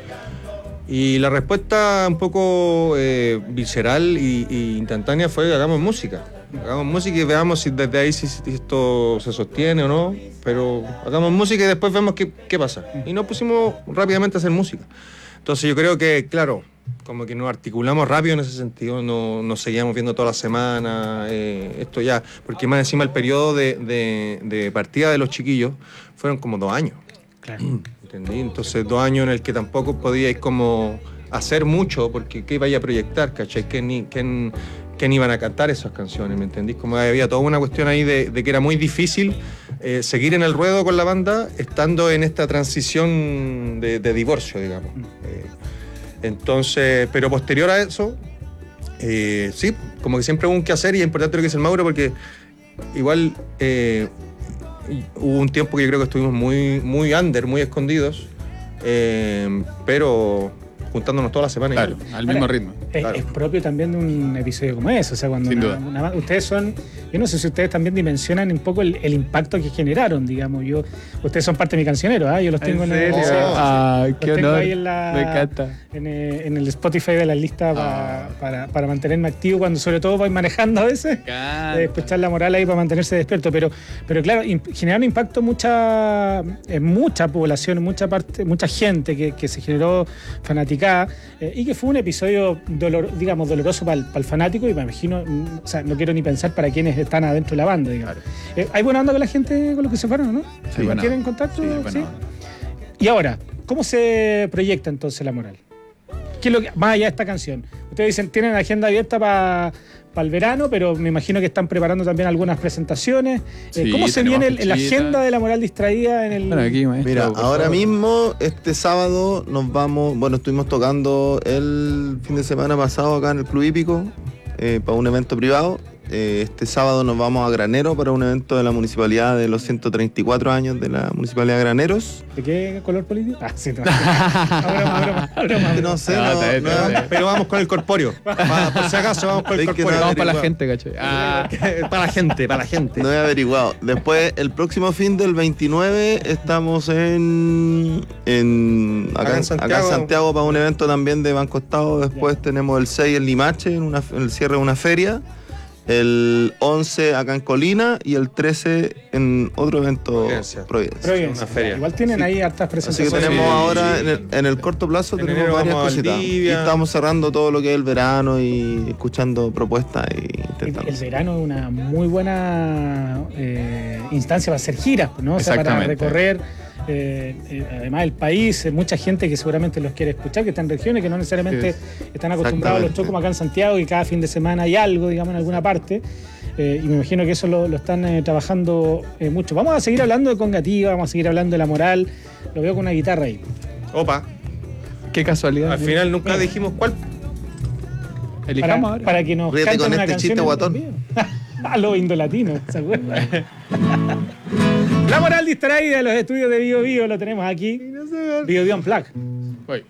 T: Y la respuesta un poco eh, visceral y, y instantánea fue: hagamos música. Hagamos música y veamos si desde ahí si, si esto se sostiene o no, pero hagamos música y después vemos qué, qué pasa. Y nos pusimos rápidamente a hacer música. Entonces yo creo que, claro, como que nos articulamos rápido en ese sentido, no, nos seguíamos viendo toda la semana, eh, esto ya, porque más encima el periodo de, de, de partida de los chiquillos fueron como dos años.
Q: Claro.
T: ¿Entendí? Entonces dos años en el que tampoco podíais como hacer mucho, porque ¿qué iba a proyectar? ¿Cachai? ¿Quién, quién, quién iban a cantar esas canciones? ¿Me entendís? Como había toda una cuestión ahí de, de que era muy difícil eh, seguir en el ruedo con la banda estando en esta transición de, de divorcio, digamos. Eh, entonces, pero posterior a eso, eh, sí, como que siempre hubo un que hacer, y es importante lo que dice el Mauro, porque igual eh, hubo un tiempo que yo creo que estuvimos muy, muy under, muy escondidos, eh, pero juntándonos toda la semana.
S: Claro, y al mismo Ahora, ritmo.
Q: Es,
S: claro.
Q: es propio también de un episodio como ese, o sea, cuando
S: Sin
Q: una,
S: duda.
Q: Una, ustedes son, yo no sé si ustedes también dimensionan un poco el, el impacto que generaron, digamos. Yo, ustedes son parte de mi cancionero, ¿eh? Yo los tengo en,
S: ¿En
Q: el,
S: serio? Ah,
Q: los
S: qué
Q: tengo
S: honor.
Q: ahí en la,
S: me encanta.
Q: En, eh, en el Spotify de la lista
S: Ah.
Q: para, para, para mantenerme activo, cuando sobre todo voy manejando a veces, eh, escuchar la moral ahí para mantenerse despierto, pero, pero claro, imp- generaron impacto mucha, en mucha población, en mucha parte, mucha gente que, que se generó fanaticada, eh, y que fue un episodio dolor, digamos, doloroso para el, para el fanático, y me imagino, o sea, no quiero ni pensar para quienes están adentro de la banda, digamos. Eh, ¿Hay buena onda con la gente con los que se fueron, no?
S: Sí, buena
Q: ¿Tienen
S: onda.
Q: contacto?
S: Sí, buena
Q: ¿Sí?
S: onda.
Q: Y ahora, ¿cómo se proyecta entonces la moral? ¿Qué es lo que, más allá de esta canción? Ustedes dicen, tienen agenda abierta para pa el verano, pero me imagino que están preparando también algunas presentaciones. Eh,
S: Sí,
Q: ¿Cómo se
S: tenemos
Q: viene el- la
S: fechitas.
Q: agenda de la moral distraída en el...?
S: Bueno, aquí, maestro,
R: Mira,
S: por
R: ahora
S: favor.
R: mismo, este sábado, nos vamos, bueno, estuvimos tocando el fin de semana pasado acá en el Club Hípico, eh, para un evento privado. Eh, este sábado nos vamos a Granero para un evento de la municipalidad de los ciento treinta y cuatro años de la municipalidad de Graneros.
Q: ¿De qué color político? Ah, sí, no. Broma, broma, broma,
R: No sé,
S: No,
R: no,
S: está bien,
R: no-
S: está bien.
T: Pero vamos con el corpóreo. Pa- por si acaso vamos con el
R: Es que
T: corpóreo.
R: no
S: Vamos para la
R: averiguado.
S: gente, caché. Ah,
T: Para la gente, para la gente.
R: No he averiguado. Después, el próximo fin del veintinueve, estamos en, en acá,
T: Acá en
R: en
T: Santiago.
R: acá en Santiago para un evento también de Banco Estado. Después tenemos el seis en Limache, en, una, en el cierre de una feria. El once acá en Colina y el trece en otro evento
T: Providencia.
R: Providencia.
Q: Providencia.
T: Una feria.
Q: Igual tienen
R: Sí.
Q: ahí hartas
R: Así que
Q: presentaciones.
R: tenemos
T: Sí.
R: ahora, en el, en el corto plazo,
T: En
R: tenemos
T: enero
R: varias
T: vamos a
R: cositas. Y
T: Valdivia.
R: estamos cerrando todo lo que es el verano y escuchando propuestas y
Q: El,
R: intentando.
Q: el verano es una muy buena eh, instancia para hacer giras, ¿no? O sea, para
S: Exactamente.
Q: recorrer eh, eh, además el país, eh, mucha gente que seguramente los quiere escuchar, que están en regiones que no necesariamente están acostumbrados a los shows como acá en Santiago, y cada fin de semana hay algo, digamos, en alguna parte. Eh, y me imagino que eso lo, lo están eh, trabajando eh, mucho. Vamos a seguir hablando de Congativa, vamos a seguir hablando de la moral. Lo veo con una guitarra ahí.
T: Opa.
S: qué casualidad.
T: Al final nunca
Q: Mira.
T: dijimos cuál.
S: Elijamos
Q: Para,
S: ahora.
Q: para que nos
R: Ríete
Q: canten
R: con
Q: una
R: este
Q: canción
R: chiste
Q: en
R: guatón.
Q: vivo. A los indolatinos, ¿se acuerdan? La moral distraída de los estudios de Bio Bio lo tenemos aquí. Bio Bio Unplugged.
S: Voy.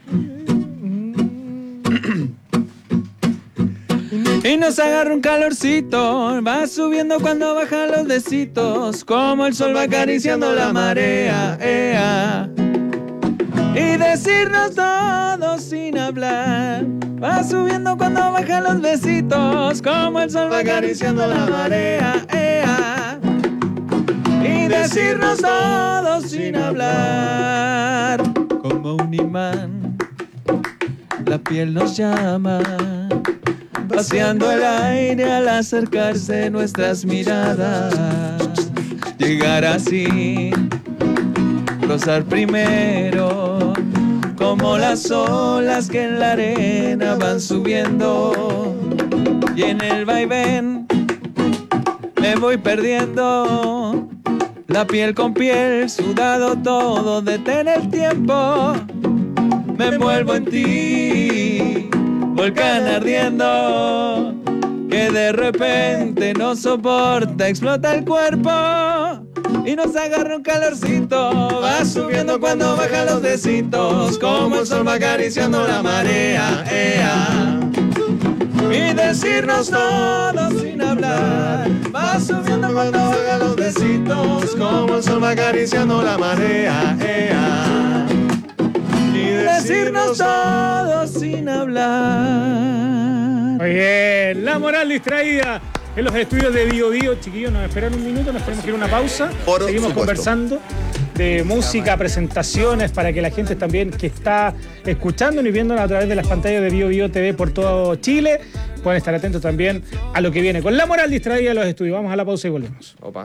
S: Y nos agarra un calorcito, va subiendo cuando bajan los decitos, como el sol va acariciando la marea, ea. Y decirnos todo sin hablar, va subiendo cuando bajan los besitos, como el sol va acariciando la marea, ea. Y decirnos
O: decirnos todos sin hablar. Como un imán, la piel nos llama, vaciando el aire al acercarse nuestras miradas. Llegar así, rozar primero, como las olas que en la arena van subiendo. Y en el vaivén me voy perdiendo, la piel con piel, sudado todo, detén el tiempo. Me envuelvo en ti, volcán ardiendo, que de repente no soporta, explota el cuerpo y nos agarra un calorcito. Va subiendo cuando bajan los decitos, como el sol va acariciando la marea. Ea. Y decirnos todos sin hablar, va subiendo cuando bajan los decitos, como el sol va acariciando la marea. Ea. Y decirnos todos sin hablar.
Q: Muy bien, la moral distraída en los estudios de Bio Bio. Chiquillos, nos esperan un minuto, nos tenemos que ir a una pausa.
R: Por
Q: Seguimos
R: supuesto.
Q: conversando de música, presentaciones, para que la gente también que está escuchándonos y viéndonos a través de las pantallas de Bio Bio T V por todo Chile, pueden estar atentos también a lo que viene con la moral distraída de los estudios. Vamos a la pausa y volvemos.
T: Opa.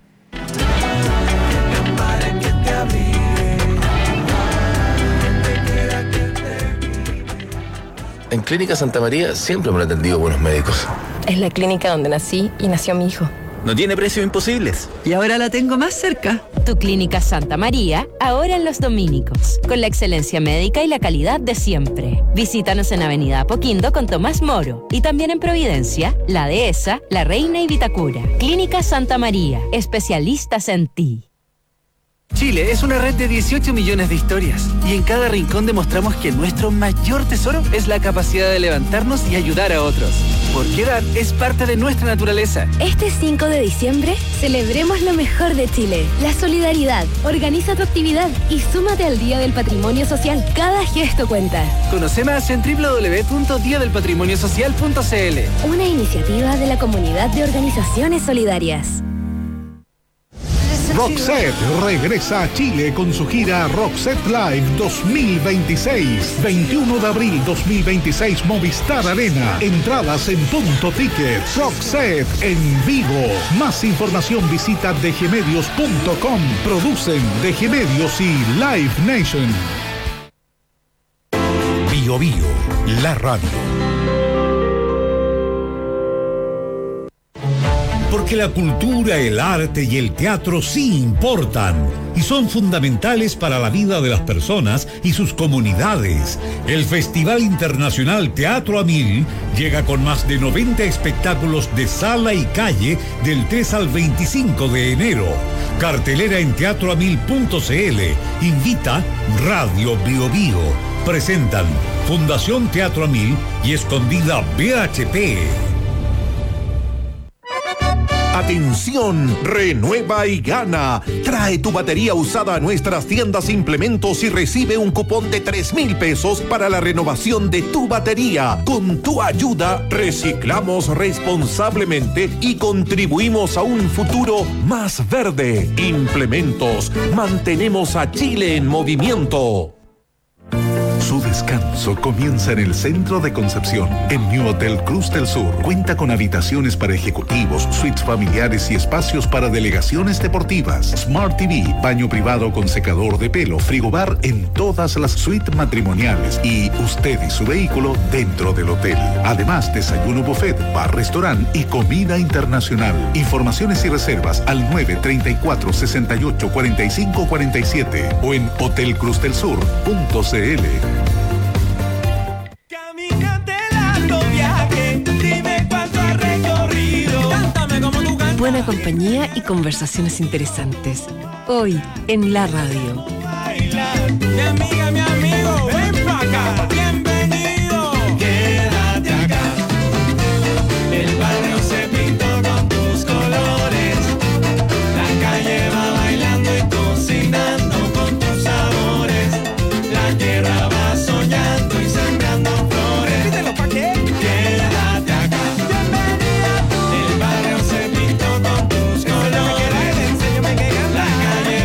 U: En Clínica Santa María siempre me han atendido buenos médicos.
V: Es la clínica donde nací y nació mi hijo.
U: No tiene precios imposibles.
W: Y ahora la tengo más cerca.
X: Tu Clínica Santa María, ahora en Los Dominicos, con la excelencia médica y la calidad de siempre. Visítanos en Avenida Apoquindo con Tomás Moro y también en Providencia, La Dehesa, La Reina y Vitacura. Clínica Santa María, especialistas en ti.
I: Chile es una red de dieciocho millones de historias y en cada rincón demostramos que nuestro mayor tesoro es la capacidad de levantarnos y ayudar a otros. Porque dar es parte de nuestra naturaleza.
Y: Este cinco de diciembre celebremos lo mejor de Chile, la solidaridad. Organiza tu actividad y súmate al Día del Patrimonio Social. Cada gesto cuenta.
I: Conoce más en doble u doble u doble u punto día del patrimonio social punto c l.
Y: Una iniciativa de la Comunidad de Organizaciones Solidarias.
A: Roxette regresa a Chile con su gira Roxette Live dos mil veintiséis. veintiuno de abril dos mil veintiséis, Movistar Arena. Entradas en Punto Ticket. Roxette en vivo. Más información visita d g medios punto com. Producen D G Medios y Live Nation. Bio Bio, la radio.
G: Porque la cultura, el arte y el teatro sí importan y son fundamentales para la vida de las personas y sus comunidades. El Festival Internacional Teatro a Mil llega con más de noventa espectáculos de sala y calle del tres al veinticinco de enero. Cartelera en teatro a mil punto c l. Invita Radio Bio Bio. Presentan Fundación Teatro a Mil y Escondida B H P.
Z: Atención, renueva y gana. Trae tu batería usada a nuestras tiendas Implementos y recibe un cupón de tres mil pesos para la renovación de tu batería. Con tu ayuda, reciclamos responsablemente y contribuimos a un futuro más verde. Implementos, mantenemos a Chile en movimiento.
A: Su descanso comienza en el centro de Concepción. En New Hotel Cruz del Sur cuenta con habitaciones para ejecutivos, suites familiares y espacios para delegaciones deportivas. Smart T V, baño privado con secador de pelo, frigobar en todas las suites matrimoniales y usted y su vehículo dentro del hotel. Además, desayuno buffet, bar, restaurante y comida internacional. Informaciones y reservas al nueve treinta y cuatro, sesenta y ocho, cuarenta y cinco, cuarenta y siete o en hotel cruz del sur punto c l.
B: Buena compañía y conversaciones interesantes. Hoy en la radio.
O: Mi amiga, mi amigo, ven pa' acá. Bienvenido. Quédate acá. El barrio se pintó con tus colores. La calle va bailando y cocinando con tus sabores. La tierra va soñando y sembrando flores. Díselo, ¿pa' qué? Quédate acá. Bienvenida tú. El barrio se pintó con tus colores. La calle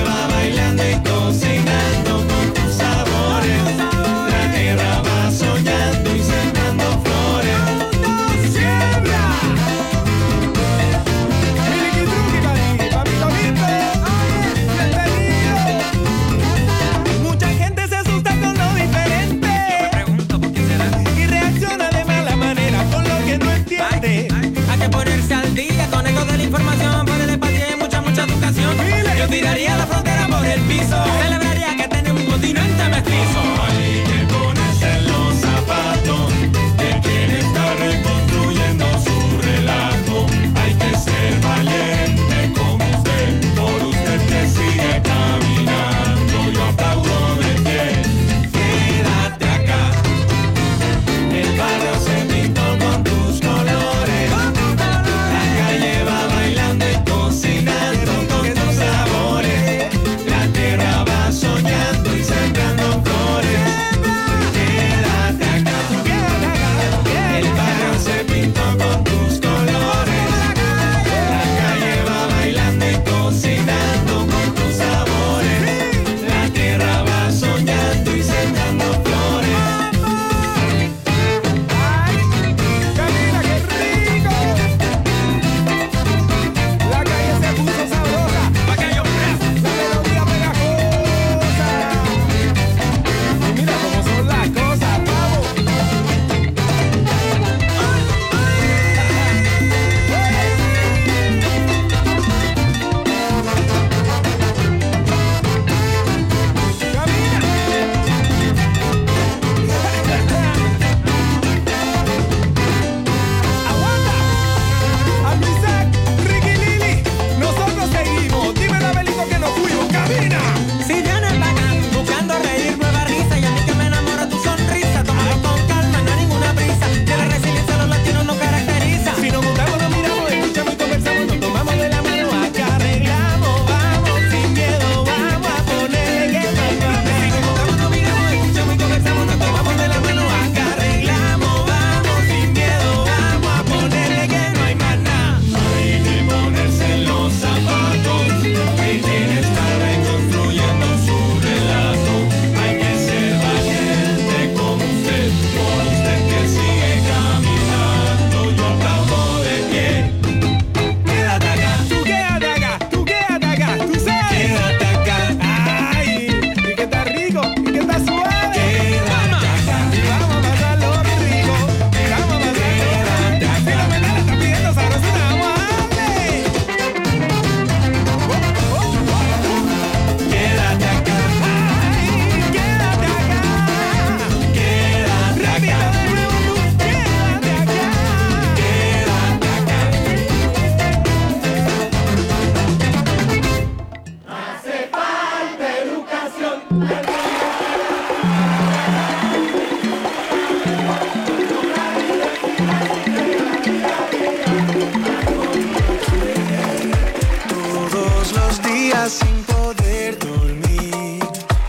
O: todos los días sin poder dormir.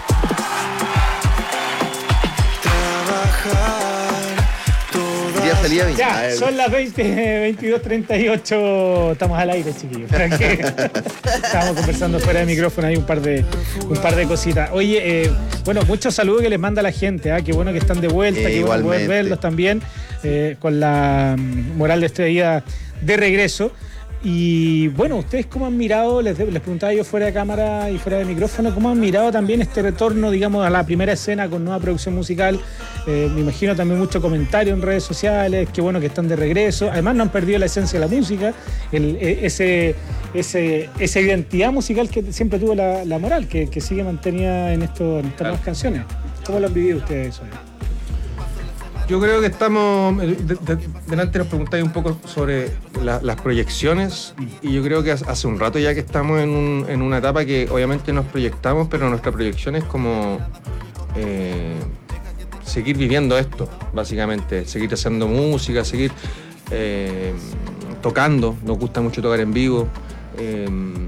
O: Trabajar todas
R: Ya salía bien. A
Q: Ya,
R: ver.
Q: son las veinte, veintidós treinta y ocho. Estamos al aire, chiquillos. Tranquilo. Estábamos conversando fuera de micrófono ahí un par de, un par de cositas. Oye, eh, bueno, muchos saludos que les manda la gente. ¿ah? Qué bueno que están de vuelta,
R: Eh,
Q: qué bueno poder
R: igualmente.
Q: verlos también eh, con la mm, moral de este día de regreso. Y bueno, ¿ustedes cómo han mirado? Les, les preguntaba yo fuera de cámara y fuera de micrófono, ¿cómo han mirado también este retorno, digamos, a la primera escena con nueva producción musical? Eh, me imagino también mucho comentario en redes sociales, qué bueno que están de regreso. Además no han perdido la esencia de la música, el, e- ese, ese, esa identidad musical que siempre tuvo la, la moral, que, que sigue mantenida en, esto, en estas nuevas canciones. ¿Cómo lo han vivido ustedes eso?
T: Yo creo que estamos. de- de- delante nos preguntáis un poco sobre la- las proyecciones, y yo creo que hace un rato ya que estamos en, un- en una etapa que obviamente nos proyectamos, pero nuestra proyección es como eh, seguir viviendo esto, básicamente, seguir haciendo música, seguir eh, tocando. Nos gusta mucho tocar en vivo. Eh,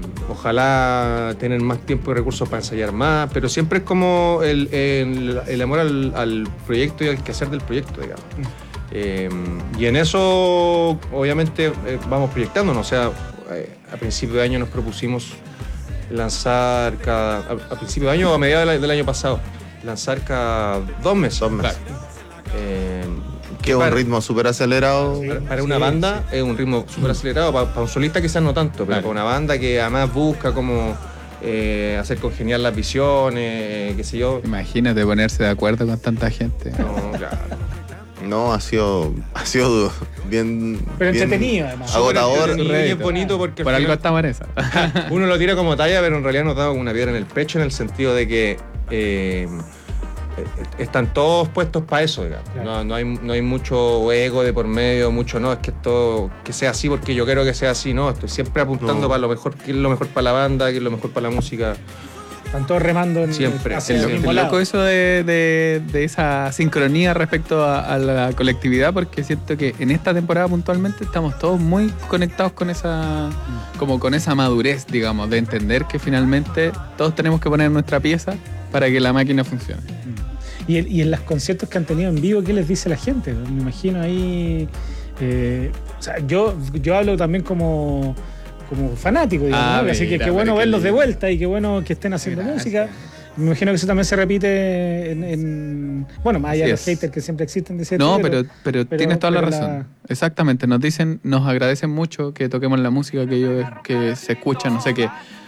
T: ojalá tener más tiempo y recursos para ensayar más, pero siempre es como el, el- el amor al, al proyecto y al quehacer del proyecto, digamos. Eh, y en eso, obviamente, eh, vamos proyectándonos. O sea, eh, a principio de año nos propusimos lanzar cada. A, a principio de año o a mediados del, del año pasado, lanzar cada dos meses.
R: Dos meses.
T: Eh,
R: Que es un
T: para-
R: ritmo súper acelerado.
T: para, para una
R: Sí,
T: banda es un ritmo súper acelerado, para, para un solista quizás no tanto, pero
S: Claro.
T: para una banda que además busca como eh, hacer congeniar las visiones, eh, qué sé yo.
S: Imagínate ponerse de acuerdo con tanta gente.
T: No, claro.
R: No, ha sido, ha sido bien.
Q: Pero
R: bien
Q: entretenido, además.
R: Agotador.
T: Y es bonito porque al
S: Por algo
T: final
S: estamos en esa.
T: uno lo tira como talla, pero en realidad nos da una piedra en el pecho, en el sentido de que eh, están todos puestos para eso, digamos.
Q: Claro.
T: No, no hay, no hay mucho ego de por medio, mucho no, es que esto que sea así porque yo quiero que sea así, no, estoy siempre apuntando
R: No.
T: para lo mejor, que es lo mejor para la banda, que es lo mejor para la música.
Q: Están todos remando en,
T: Siempre,
Q: hacia
S: Es
Q: el
S: lo-
Q: mismo
S: es
Q: lado.
S: loco eso de, de- de esa sincronía respecto a, a la colectividad, porque siento que en esta temporada puntualmente estamos todos muy conectados con esa, como con esa madurez, digamos, de entender que finalmente todos tenemos que poner nuestra pieza para que la máquina funcione.
Q: Y, el- y en los conciertos que han tenido en vivo, ¿qué les dice la gente? Me imagino ahí. eh, o sea, yo, yo hablo también como, como fanático, digamos,
S: Ah,
Q: ¿no? Así que
S: mira,
Q: qué bueno
S: pero qué
Q: verlos de
S: lindo.
Q: vuelta y qué bueno que estén haciendo
S: Gracias.
Q: música. Me imagino que eso también se repite en. en- bueno, más allá
S: Así
Q: de los
S: es.
Q: haters que siempre existen de ese
S: No,
Q: tipo,
S: pero, pero,
Q: pero-
S: tienes toda la
Q: pero
S: razón. Exactamente, nos dicen, nos agradecen mucho que toquemos la música que ellos que se escucha, no sé qué.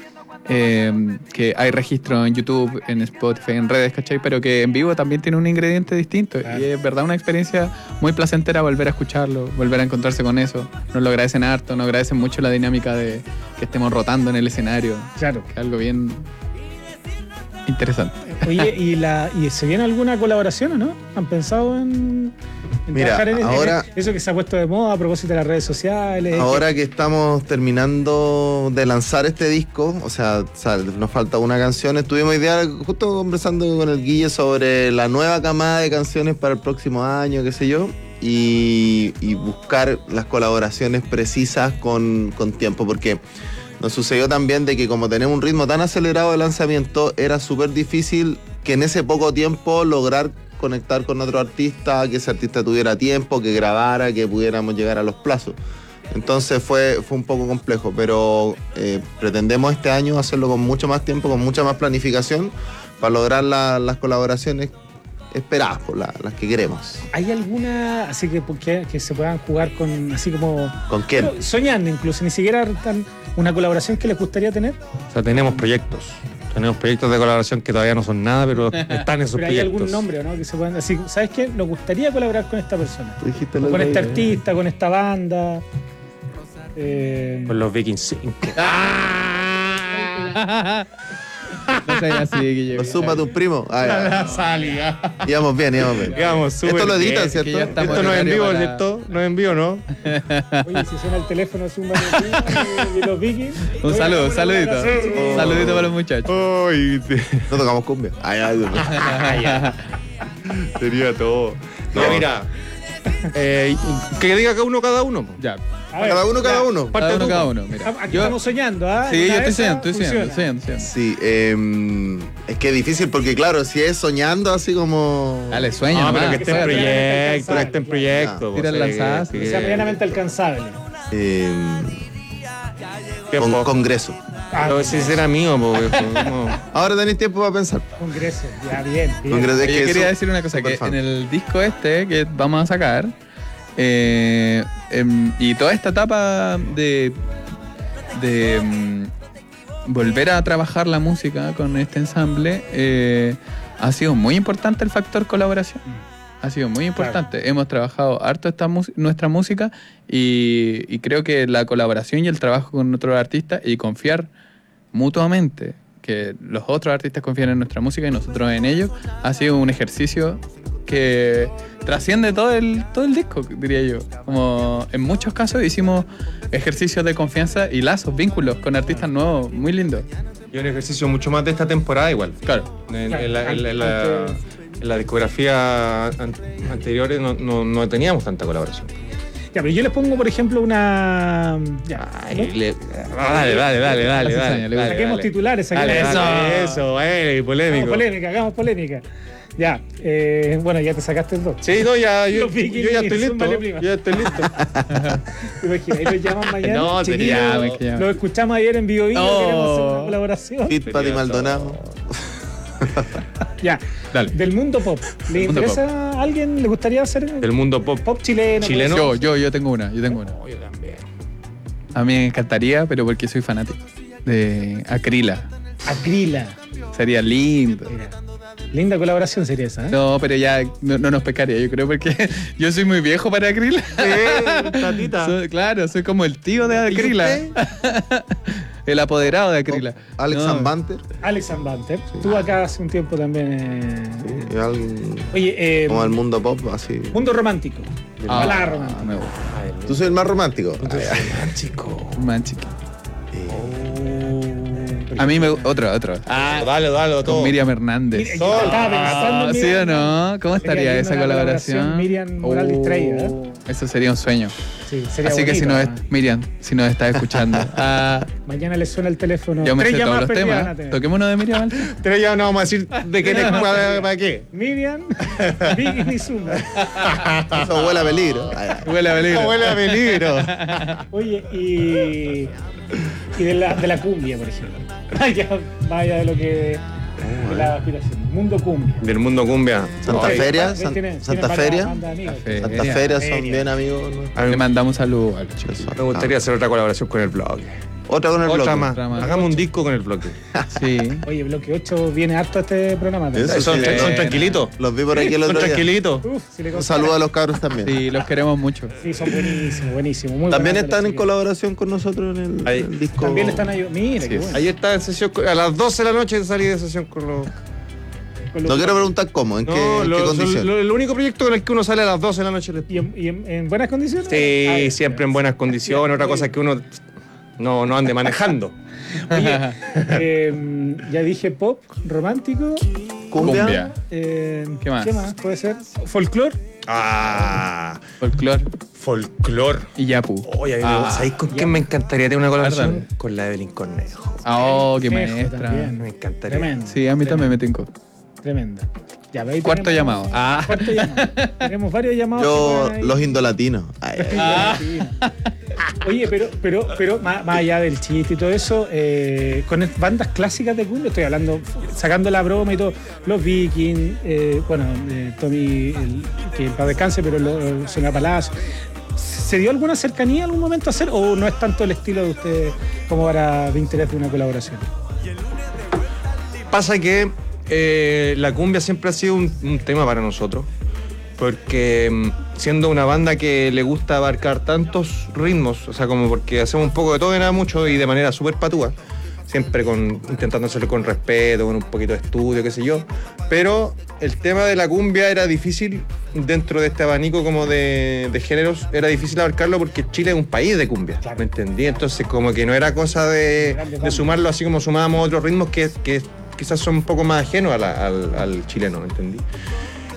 S: eh, que hay registro en YouTube, en Spotify, en redes, ¿cachai? Pero que en vivo también tiene un ingrediente distinto.
Q: Claro.
S: Y es verdad una experiencia muy placentera volver a escucharlo, volver a encontrarse con eso. Nos lo agradecen harto, nos agradecen mucho la dinámica de que estemos rotando en el escenario.
Q: Claro.
S: Que es algo bien interesante.
Q: Oye, ¿y, la, ¿y se viene alguna colaboración o no? ¿Han pensado en, en
R: Mira,
Q: trabajar en, en
R: ahora-
Q: eso que se ha puesto de moda a propósito de las redes sociales?
R: Ahora que estamos terminando de lanzar este disco, o sea, o sea, nos falta una canción, estuvimos idea, justo conversando con el Guille sobre la nueva camada de canciones para el próximo año, qué sé yo, y, y buscar las colaboraciones precisas con, con tiempo, porque nos sucedió también de que como tenemos un ritmo tan acelerado de lanzamiento, era súper difícil que en ese poco tiempo lograr conectar con otro artista, que ese artista tuviera tiempo, que grabara, que pudiéramos llegar a los plazos. Entonces fue, fue un poco complejo, pero eh, pretendemos este año hacerlo con mucho más tiempo, con mucha más planificación, para lograr la- las colaboraciones esperadas, por la- las que queremos.
Q: ¿Hay alguna, así que, que, que se puedan jugar con, así como...
R: ¿Con quién?
Q: pero soñando incluso, ni siquiera tan, una colaboración que les gustaría tener?
T: O sea, tenemos proyectos. Tenemos proyectos de colaboración que todavía no son nada, pero están esos
Q: Pero hay
T: proyectos.
Q: algún nombre, ¿o no? Que se puedan, así, ¿sabes qué? Nos gustaría colaborar con esta persona.
R: Tú dijiste
Q: O
R: lo
Q: con
R: de-
Q: este artista, con esta banda. Eh,
T: Con los Vikings cinco.
S: No sé, así que yo.
R: Pues súmate un primo. Ah, ya.
T: La salida.
R: Íbamos bien, íbamos bien.
T: Digamos, súper
R: Esto lo editan,
T: bien,
R: ¿cierto?
S: que ya estamos
T: Esto no es en vivo,
S: para-
T: ¿cierto? No es en vivo, ¿no?
Q: Oye, si suena el teléfono, zumba de los Vikings.
S: Un
Q: Oye,
S: saludo, un
Q: una
S: saludito.
Q: colaboración.
S: Un saludito para los muchachos.
T: Ay,
R: No tocamos cumbia. Ay, ay,
T: sería todo. No, mira. eh, que diga cada uno cada uno.
S: Ya.
Q: A ver,
R: Cada uno, cada
Q: ya.
R: uno.
S: Cada uno,
T: tú,
S: cada
T: po.
S: uno, mira.
Q: Aquí
S: Yo-
Q: estamos soñando, ¿ah?
S: Sí,
Q: En
S: yo
Q: una
S: estoy
Q: de
S: soñando,
Q: esas
S: estoy soñando,
Q: funciona.
S: estoy soñando, estoy soñando.
R: Sí, eh, es que es difícil porque, claro, si es soñando así como.
S: Dale, sueño
T: No,
S: nomás.
T: pero que esté en
S: juégate.
T: proyecto, que esté en proyecto.
S: Tira el
T: pues, eh,
S: lanzazo.
T: que-
Q: Que sea medianamente alcanzable.
R: Eh,
T: que
R: con-
T: po-
R: congreso.
Q: Ah,
T: Pero si será mío, po, viejo, ¿cómo?
R: Ahora tenéis tiempo para pensar.
Q: Congreso, ya, bien. bien.
R: Congreso es
S: Yo
R: que
S: quería
R: eso-
S: decir una cosa,
R: súper
S: que
R: fan.
S: en el disco este que vamos a sacar, eh, em, y toda esta etapa de, de em, volver a trabajar la música con este ensamble, eh, ha sido muy importante el factor colaboración. Ha sido muy importante. Hemos trabajado harto esta mus- nuestra música y, y creo que la colaboración y el trabajo con otros artistas y confiar mutuamente que los otros artistas confían en nuestra música y nosotros en ellos, ha sido un ejercicio que trasciende todo el, todo el disco, diría yo. Como en muchos casos hicimos ejercicios de confianza y lazos, vínculos con artistas nuevos, muy lindos.
T: Y un ejercicio mucho más de esta temporada igual.
S: Claro.
T: En, en la, en la- en la- en la discografía an- anteriores no, no, no teníamos tanta colaboración.
Q: Ya, pero yo les pongo, por ejemplo, una. Ya,
T: Ay, le- dale, dale, dale, dale,
S: Hace
T: dale,
S: años, le
T: dale,
Q: saquemos
T: dale.
Q: titulares, saquemos
T: Dale, dale,
Q: eso.
T: eso, eh, polémico.
Q: Hagamos polémica, hagamos polémica. Ya, eh, bueno, ya te sacaste el dos.
T: Sí, no, ya, yo,
Q: Los Vikings
T: yo ya estoy
Q: son
T: listo.
Q: vale prima.
T: Yo ya estoy listo.
Q: ¿Te imaginas? Ahí los llaman mañana.
T: No, te
Q: chiquillos,
S: llaman, que llaman.
Q: Lo escuchamos ayer en Vivo Vivo,
S: Oh.
Q: queremos hacer una colaboración.
R: Fit Pati Maldonado.
Q: Ya,
S: Dale.
Q: del mundo pop. ¿Le
S: Mundo
Q: interesa a alguien? ¿Le gustaría hacer
T: Del mundo pop.
Q: pop chileno?
T: Chileno.
S: Yo, yo, yo tengo una, yo tengo una.
T: Yo también.
S: A mí me encantaría, pero porque soy fanático de Acrila.
Q: Acrila.
S: Sería lindo.
Q: Mira, linda colaboración sería esa, ¿eh?
S: No, pero ya no, no nos pecaría, yo creo, porque yo soy muy viejo para Acrila.
T: Sí, tatita.
S: Soy- claro, soy como el tío de Acrila. El apoderado de Acrila.
R: Alex
S: No.
R: Ambanter.
Q: Alex Ambanter. Estuvo acá hace un tiempo también. eh,
R: Y alguien
Q: Oye, eh,
R: como el mundo pop, así.
Q: mundo romántico.
S: Ah,
Q: Balada romántica.
S: me gusta.
R: ¿Tú soy el más romántico? Ah, ya.
Q: Romántico.
S: Man, chiqui.
Q: Oh,
S: A mí me otro, otro.
T: Ah, dale, dale, todo.
S: Con Miriam Hernández.
Q: Mira, yo estaba pensando en
S: Ah, ¿sí
Q: Miriam
S: o no? ¿Cómo
Q: Sería
S: estaría
Q: lindo
S: esa
Q: una
S: colaboración?
Q: colaboración Miriam Moral Distraída, ¿eh?
S: Eso sería un sueño.
Q: Sí, sería
S: Así que si
Q: bonito,
S: nos
Q: ¿eh?
S: es, Miriam, si nos estás escuchando, ah,
Q: Mañana le suena el teléfono.
S: yo me
Q: Tres
S: sé todos
Q: llamadas
S: los
Q: perdidas van a
S: temas.
Q: tener.
S: Toquemos uno de Miriam antes.
T: Pero ya no vamos a decir de qué para, para qué.
Q: Miriam, Vicky y Zuma.
R: Eso huele a peligro. Ay, ay.
S: Huele a peligro.
T: Huele a peligro.
Q: Oye, y. Y de la, de la cumbia, por ejemplo. Vaya, vaya de lo que. De la aspiración. Mundo cumbia.
T: Del mundo cumbia.
R: Santa
T: Ay,
R: Feria,
Q: Tiene-
R: San-
Q: tiene
R: Santa
Q: banda-
R: Feria.
Q: banda de amigos.
S: Feria.
R: Santa Feria son
Q: Feria.
R: bien amigos. ¿no?
T: a mí
S: Le mandamos un saludo al chico.
T: me gustaría hacer otra colaboración con el blog.
R: Otra con el
T: Otra
R: bloque.
T: más.
S: Otra más.
T: Hagamos un disco con el bloque.
S: Sí.
Q: Oye, bloque ocho viene harto a este programa también.
R: Eso
T: Son,
R: sí,
T: son
R: eh.
T: tranquilitos.
R: Los vi por aquí el
T: Son
R: otro día.
T: tranquilitos.
Q: Uf, si le
R: Un
Q: contara.
R: saludo a los cabros también.
S: Sí, los queremos mucho.
Q: Sí, son buenísimos, buenísimos. Muy
R: También
Q: buenas
R: están en
Q: las chicas.
R: colaboración con nosotros en el,
T: Ahí.
R: el disco.
Q: También están ahí. Mira,
S: Sí,
Q: qué bueno.
T: Ayer estaba en sesión, con- a las doce de la noche salí de sesión con los...
Q: Con los-
R: No quiero preguntar cómo, en qué,
T: No,
R: en
T: lo-
R: qué
T: son-
R: condición.
T: lo- el único proyecto con el que uno sale a las doce de la noche.
Q: ¿Y, en, y en- en buenas condiciones?
T: Sí,
Q: Ah, ya.
T: siempre en buenas condiciones. Otra cosa es que uno no, no ande manejando.
Q: Oye, eh, ya dije pop, romántico.
R: Cumbia.
S: Cumbia.
Q: eh,
S: ¿Qué más?
Q: ¿Qué más puede ser? Folclor.
T: Ah,
S: Folclor
T: folclor.
S: y Yapu.
T: Oye,
S: Ah.
T: ¿sabéis con quién me encantaría tener una colaboración?
S: Árdale.
T: Con la Evelyn Cornejo.
S: Ah, oh, qué
Q: Conejo
S: maestra.
Q: también.
T: Me encantaría.
Q: Tremenda.
S: Sí, a mí también me tincó.
Q: Tremenda. Ya, ahí
S: Cuarto
Q: tenemos-
S: llamado. Ah.
Q: Cuarto llamado. Tenemos varios llamados.
R: Yo,
Q: que van ahí.
R: los indolatinos. Ay, ay, ay.
Q: Sí. Oye, pero, pero, pero más, más allá del chiste y todo eso, eh, con es- bandas clásicas de cumbia, estoy hablando, sacando la broma y todo, los Vikings, eh, bueno, eh, Tommy, el, que para descanse, pero lo, Señor Palacio. ¿Se dio alguna cercanía en algún momento a hacer o no es tanto el estilo de ustedes como para de interés de una colaboración?
T: Pasa que eh, la cumbia siempre ha sido un, un tema para nosotros, porque mm, siendo una banda que le gusta abarcar tantos ritmos, o sea, como porque hacemos un poco de todo y nada mucho y de manera súper patúa, siempre con, intentando hacerlo con respeto, con un poquito de estudio, qué sé yo, pero el tema de la cumbia era difícil dentro de este abanico como de, de géneros, era difícil abarcarlo porque Chile es un país de cumbia, ¿me entendí? Entonces como que no era cosa de, de sumarlo así como sumábamos otros ritmos que, que quizás son un poco más ajenos a la- al, al chileno, ¿me entendí?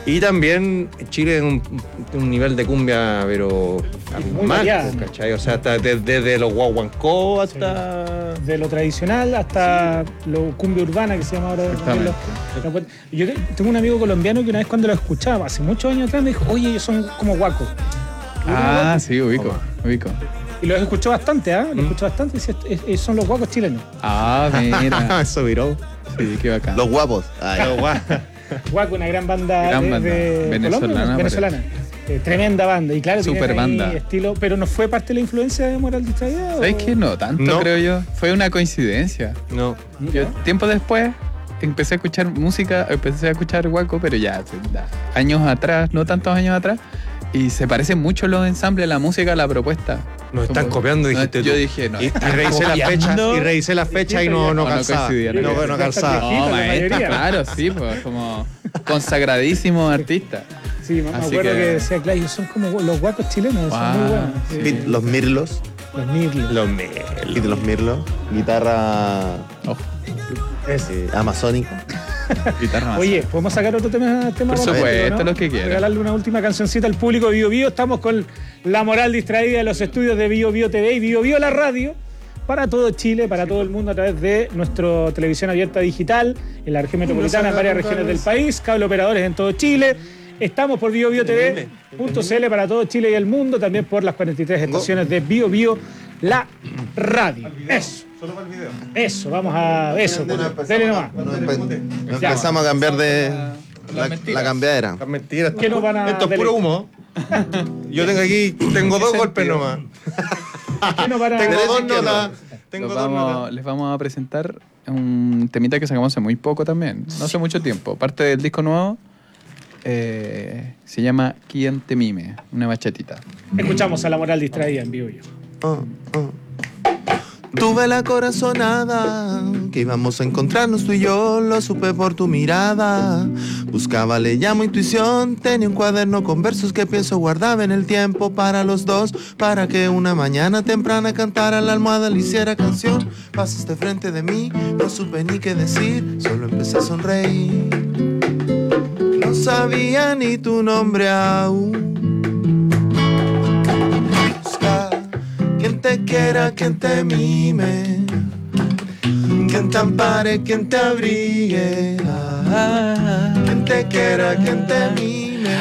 T: Y también Chile es un, un nivel de cumbia, pero
Q: muy
T: más,
Q: variada.
T: ¿cachai? O sea, hasta desde, desde los guaguancó hasta...
Q: De lo tradicional hasta lo cumbia urbana que se llama ahora.
S: Exactamente.
Q: Lo- lo- Yo te- tengo un amigo colombiano que una vez cuando lo escuchaba, hace muchos años atrás, me dijo, oye, ellos son como guacos.
S: Ah, sí, ubico, ubico.
Q: Y los escuchó bastante, ¿ah? Los escuchó bastante y dice, "Es- es- son los guacos chilenos.
S: Ah, mira.
T: Eso viró.
S: Sí, qué bacán.
R: Los guapos. Ay,
T: Los guapos.
Q: Guaco, una gran banda
S: Gran
Q: de,
S: banda,
Q: de
S: venezolana,
Q: Colombia, venezolana. Eh, tremenda banda. Y claro,
S: Super
Q: tienen ahí
S: banda.
Q: estilo, pero no fue parte de la influencia de Moral Distraída.
S: ¿Sabes
Q: o-
S: qué? No tanto,
T: No.
S: creo yo. Fue una coincidencia.
T: No.
S: Yo, tiempo después, empecé a escuchar música, empecé a escuchar guaco, pero ya, ya, años atrás, no tantos años atrás, y se parecen mucho los ensambles, la música, la propuesta.
T: Nos están
S: Como-
T: copiando,
S: no,
T: dijiste
S: yo
T: tú.
S: dije, no.
T: Y, y revisé las fechas, y revisé las fechas y no, no
S: No, no
T: calzaba.
S: coincidía, no
T: No,
S: coincidía.
T: no calzaba.
S: No,
Q: la
S: maestro,
Q: mayoría.
S: claro, sí, pues, como consagradísimos artistas.
Q: Sí, me me
S: Así
Q: acuerdo que,
S: que-
Q: decía, claro, ellos son como los guacos chilenos, son muy
S: Wow.
Q: buenos. Sí.
R: Pit- Los mirlos.
Q: Los mirlos.
T: Los
R: Y de los mirlos. Guitarra
S: Oh,
R: eh, amazónica.
S: guitarra más.
Q: Oye, ¿podemos sacar otro tema? tema
S: Por
Q: romántico,
S: supuesto,
Q: ¿no?
S: lo que quieran.
Q: Regalarle una última cancioncita al público de Bio Bio. Estamos con la moral distraída de los estudios de Bio Bio T V y Bio Bio la radio para todo Chile, para todo el mundo a través de nuestra televisión abierta digital en la región metropolitana, en varias regiones del país, cable operadores en todo Chile. Estamos por bio bio t v punto c l para todo Chile y el mundo, también por las cuarenta y tres estaciones de Bio Bio la radio. Eso.
T: Solo para el video.
Q: Eso, vamos a eso. Dele nomás.
R: Nos empe- nos
Q: Ya.
R: empezamos a cambiar de la, la cambiadera.
T: Las mentiras.
Q: ¿Qué nos van a
T: Esto es puro
Q: deleitar?
T: humo. Yo tengo aquí, tengo dos golpes nomás.
Q: ¿Qué nos van a
T: Tengo dos
R: izquierdo.
T: notas. Tengo
S: Los
T: dos
S: vamos-
T: notas.
S: les vamos a presentar un temita que sacamos hace muy poco también, no hace mucho tiempo, parte del disco nuevo. eh, se llama Quien te mime, una bachatita.
Q: Escuchamos a la moral distraída en Bio Bio.
R: Oh, oh. Tuve la corazonada que íbamos a encontrarnos tú y yo, lo supe por tu mirada. Buscaba, le llamo intuición, tenía un cuaderno con versos que pienso guardaba en el tiempo para los dos, para que una mañana temprana cantara la almohada, le hiciera canción. Pasaste frente de mí, no supe ni qué decir, solo empecé a sonreír. No sabía ni tu nombre aún. Busca quien te quiera, quien te mime, quien te ampare, quien te abrigue, ah, quien te quiera, quien te mime,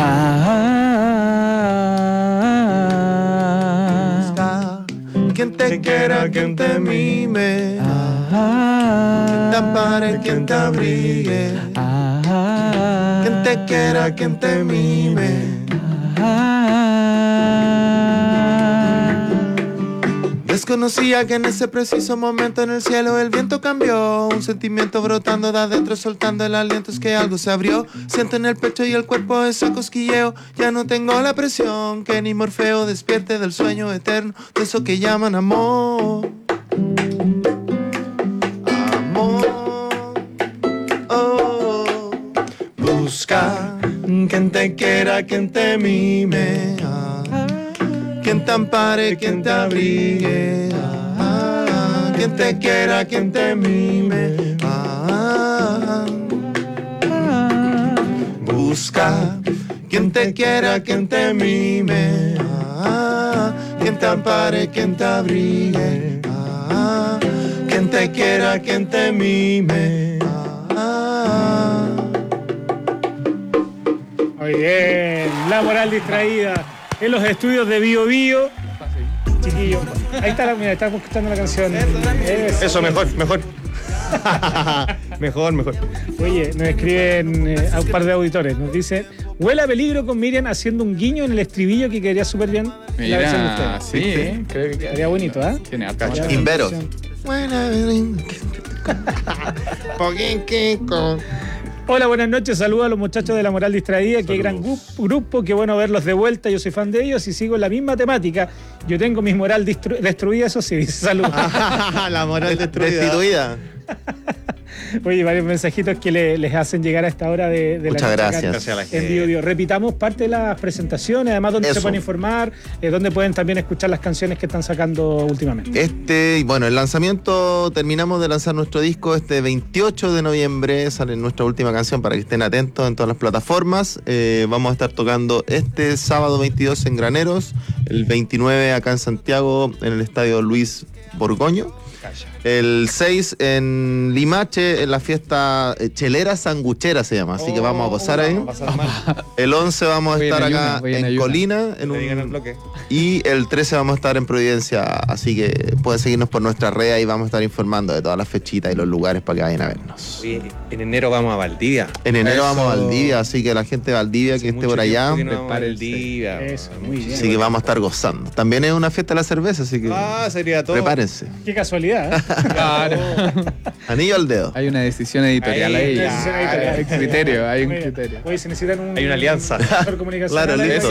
R: busca quien te quiera, quien te mime, quien te ampare, quien te abrigue, quien te quiera, quien te mime. Desconocía que en ese preciso momento en el cielo el viento cambió. Un sentimiento brotando de adentro, soltando el aliento, es que algo se abrió. Siento en el pecho y el cuerpo ese cosquilleo. Ya no tengo la presión que ni Morfeo despierte del sueño eterno, de eso que llaman amor. Amor. Oh. Busca quien te quiera, quien te mime, ah, quien te ampare, quien te abrigue, ah, quien te quiera, quien te mime, ah, busca quien te quiera, quien te mime, ah, quien te ampare, quien te abrigue, ah, quien te quiera, quien te mime, ah.
Q: Muy bien, la moral distraída en los estudios de Bio Bio. Chiquillo, ahí está, la, mira, estamos escuchando la canción. Eso,
T: Eso, mejor, mejor. Mejor, mejor.
Q: Oye, nos escriben eh, a un par de auditores. Nos dicen, huele a peligro con Miriam haciendo un guiño en el estribillo que quedaría súper bien. la versión de
S: Mira,
Q: ustedes.
S: sí,
Q: ¿Viste?
S: creo que
Q: Estaría bonito, ¿ah? ¿eh?
S: tiene harta
Q: Estaría
R: Inveros.
Q: buena versión.
R: Poquinquico.
Q: Hola, buenas noches. Saludos a los muchachos de La Moral Distraída. Qué gran gu- grupo. Qué bueno verlos de vuelta. Yo soy fan de ellos y sigo en la misma temática. Yo tengo mi moral distru- destruida, eso sí. Saludos.
R: La moral destruida. Destituida.
Q: Oye, varios mensajitos que le- les hacen llegar a esta hora de, de
R: Muchas
Q: la noche acá
R: gracias. Gracias a la
Q: en
R: gente.
Q: Bio Bio. Repitamos parte de las presentaciones, además donde se
R: Eso.
Q: pueden informar, eh, donde pueden también escuchar las canciones que están sacando últimamente.
R: Este, y bueno, el lanzamiento, terminamos de lanzar nuestro disco este veintiocho de noviembre, sale nuestra última canción para que estén atentos en todas las plataformas. Eh, vamos a estar tocando este sábado veintidós en Graneros, el veintinueve acá en Santiago, en el estadio Luis Borgoño. El seis en Limache, en la fiesta eh, Chelera Sanguchera se llama, así que vamos a gozar ahí. El once vamos a
S: Voy en
R: estar
S: ayuna,
R: acá
S: voy en
R: en
S: ayuna.
R: Colina, en un, y el trece vamos a estar en Providencia, así que pueden seguirnos por nuestra red y vamos a estar informando de todas las fechitas y los lugares para que vayan a vernos.
T: Oye, en enero vamos a Valdivia.
R: En enero
T: Eso.
R: vamos a Valdivia, así que la gente de Valdivia que esté por allá,
T: Que no vamos a Valdivia.
Q: Eso, muy bien.
R: así que vamos a estar gozando. También es una fiesta de la cerveza, así que
T: Ah, sería todo.
R: prepárense.
Q: Qué casualidad. ¿eh?
S: Claro.
R: Anillo al dedo.
S: Hay una decisión editorial
Q: Ahí,
S: ahí.
Q: una decisión editorial.
S: Hay criterio, hay un
Q: Muy bien.
S: criterio.
Q: Oye, se necesitan un.
T: Hay una alianza.
Q: un asesor comunicacional
R: Claro,
Q: ahí.
R: listo.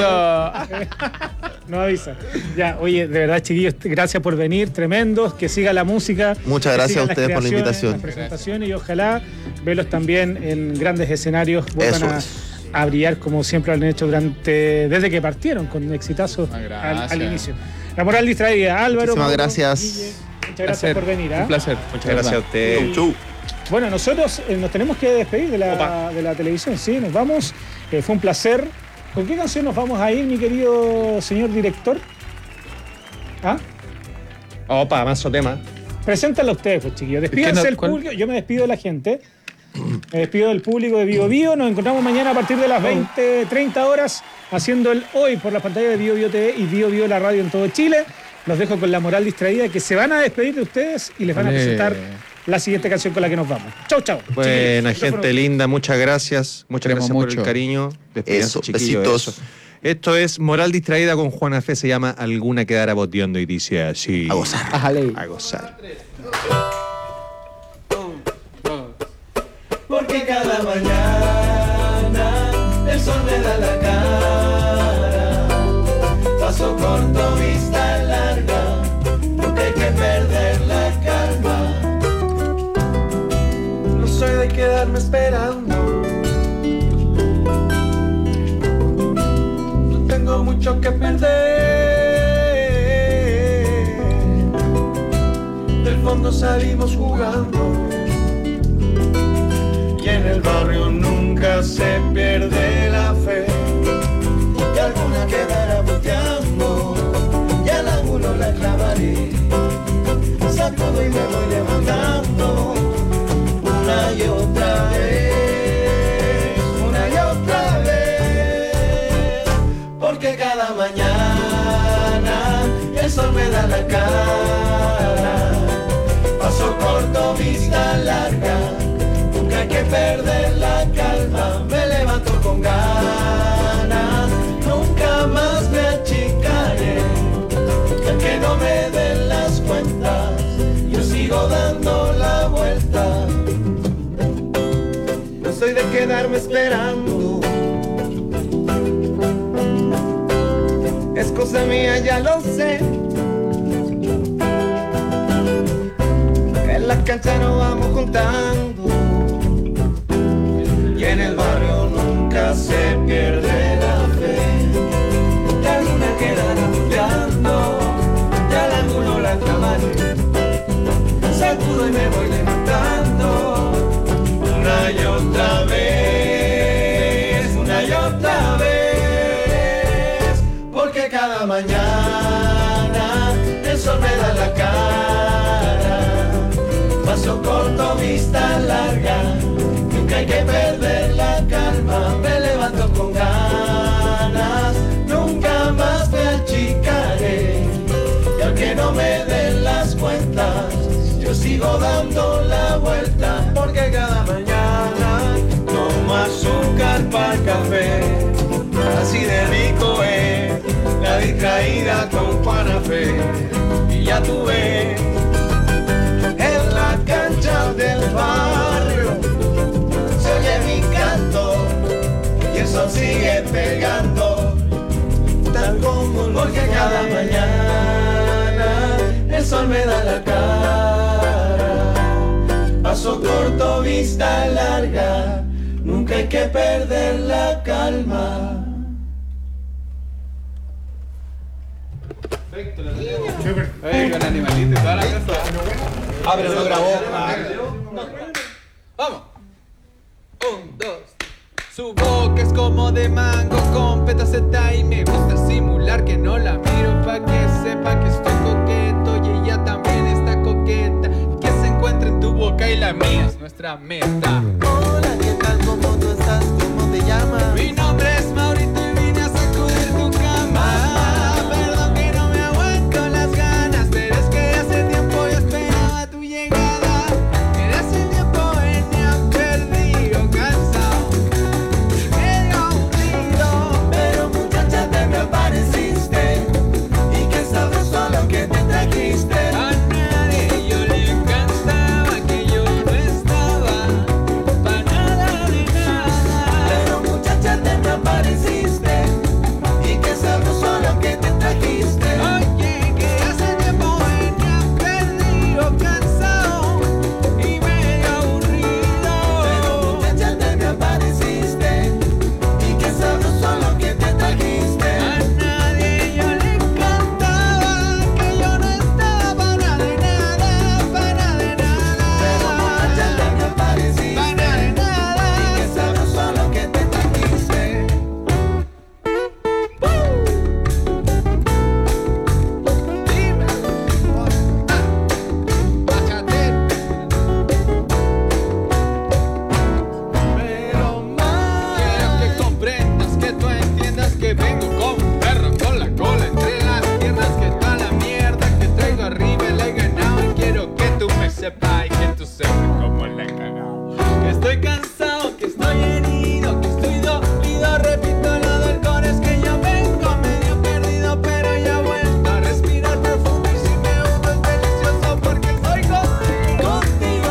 S: Eso.
Q: No avisa. Ya, oye, de verdad, chiquillos, gracias por venir, tremendos, que siga la música.
R: Muchas
Q: que
R: gracias
Q: sigan
R: a
Q: las
R: ustedes por la
Q: creaciones,
R: invitación.
Q: Las presentaciones y ojalá verlos también en grandes escenarios. Vuelvan
R: Eso
Q: a,
R: es.
Q: a brillar como siempre lo han hecho durante, desde que partieron con exitazos
S: Ah,
Q: al,
S: gracias.
Q: al inicio. La moral distraída, Álvaro.
R: Muchísimas
Q: Mauro,
R: gracias.
Q: Guille, muchas gracias
S: Placer,
Q: por venir. ¿ah?
S: Un placer.
T: Muchas gracias a usted.
R: Chau.
Q: Bueno, nosotros eh, nos tenemos que despedir de la, de la televisión, sí, nos vamos. Eh, fue un placer. ¿Con qué canción nos vamos a ir, mi querido señor director? ¿Ah?
T: Opa, manso tema.
Q: Preséntalo ustedes, pues, chiquillos. Despídanse
S: no-
Q: del
S: cuál?
Q: público. Yo me despido de la gente. Me despido del público de Bio Bio. Nos encontramos mañana a partir de las veinte, treinta horas haciendo el hoy por la pantalla de Bio Bio T V y Bio Bio la radio en todo Chile. Los dejo con la moral distraída que se van a despedir de ustedes y les van a
S: Ole.
Q: presentar la siguiente canción con la que nos vamos. Chau, chau.
T: Buena
Q: Chiquillos.
T: gente linda, muchas gracias. Muchas
S: Queremos
T: gracias por
S: mucho.
T: el cariño. Despídanse,
R: Eso,
T: chiquillos,
R: besitos.
T: eso. Esto es Moral Distraída con Juana Fe, se llama Alguna quedará boteando y dice así.
R: A gozar.
S: Ajale.
T: A gozar.
O: Porque cada mañana el sol me da la cara. Paso corto, vista larga, nunca hay que perder la calma. No soy de quedarme esperando. No tengo mucho que perder. Del fondo salimos jugando. Y en el barrio nunca se pierde la fe. Y alguna quedará volteando, y al ángulo la clavaré. Sacudo y me voy levantando, una y otra vez, una y otra vez. Porque cada mañana el sol me da la cara. Paso corto, vista larga, nunca hay que perder la calma. Me levanto con ganas, nunca más me achicaré. Y aunque no me den las cuentas, yo sigo dando la vuelta. No soy de quedarme esperando. Es cosa mía, ya lo sé. En la cancha nos vamos juntando. Y en el barrio nunca se pierde la fe. La luna quedará brillando, y al ángulo la clavaré. Sacudo y me voy levantando, una y otra vez, una y otra vez. Porque cada mañana el sol me da la cara. Paso corto, vista larga, nunca hay que perder la calma. Me levanto con ganas, nunca más me achicaré. Y aunque no me den las cuentas, yo sigo dando la vuelta. Porque cada mañana tomo azúcar para el café. Así de rico es la distraída con Juana Fe. Y ya tú ves, en la cancha del barrio se oye mi canto y el sol sigue pegando, tal como porque cada mañana el sol me da la cara. Paso Paso corto, vista larga, nunca hay que perder la calma.
S: Perfecto, la tenemos. Ay, con animalito y toda la cosa.
O: Ah, pero no grabó.
S: Vamos. Un, dos. Su boca es como de mango con petaceta y me gusta simular que no la miro pa' que sepa que estoy coqueto y ella también está coqueta. Que se encuentre en tu boca y la mía es nuestra meta.
O: Hola, ¿qué tal? ¿Cómo tú estás? ¿Cómo te llamas?
S: Mi nombre es Maurito y vine a sacudir tu cama. Perdón que no me aguanto las ganas, pero es que hace tiempo yo esperaba tu llegada. Que hace tiempo venía perdido, cansado y medio aburrido.
O: Pero muchacha te me apareciste y qué sabroso lo que te trajiste.
S: A nadie yo le encantaba que yo no estaba pa' nada de nada.
O: Pero muchacha te me apareciste y qué sabroso lo que te trajiste.
S: Oye, que hace tiempo venía perdido, cansado y medio aburrido.
O: Pero muchacha te me apareciste y qué sabroso lo que te trajiste.
S: A nadie yo le encantaba que yo no estaba pa' nada de nada, pa' nada de nada.
O: Pero muchacha te me apareciste
S: Pa' nada de nada.
O: y qué sabroso lo que te trajiste.
S: Dime, ah, bájate.
O: Pero más.
S: Quiero que comprendas, que tú entiendas que vengo como un perro con la cola entre las piernas, que toda la mierda que traigo arriba la he ganado y quiero que tú me sepas y que tú sepas cómo la he ganado. Que estoy cansado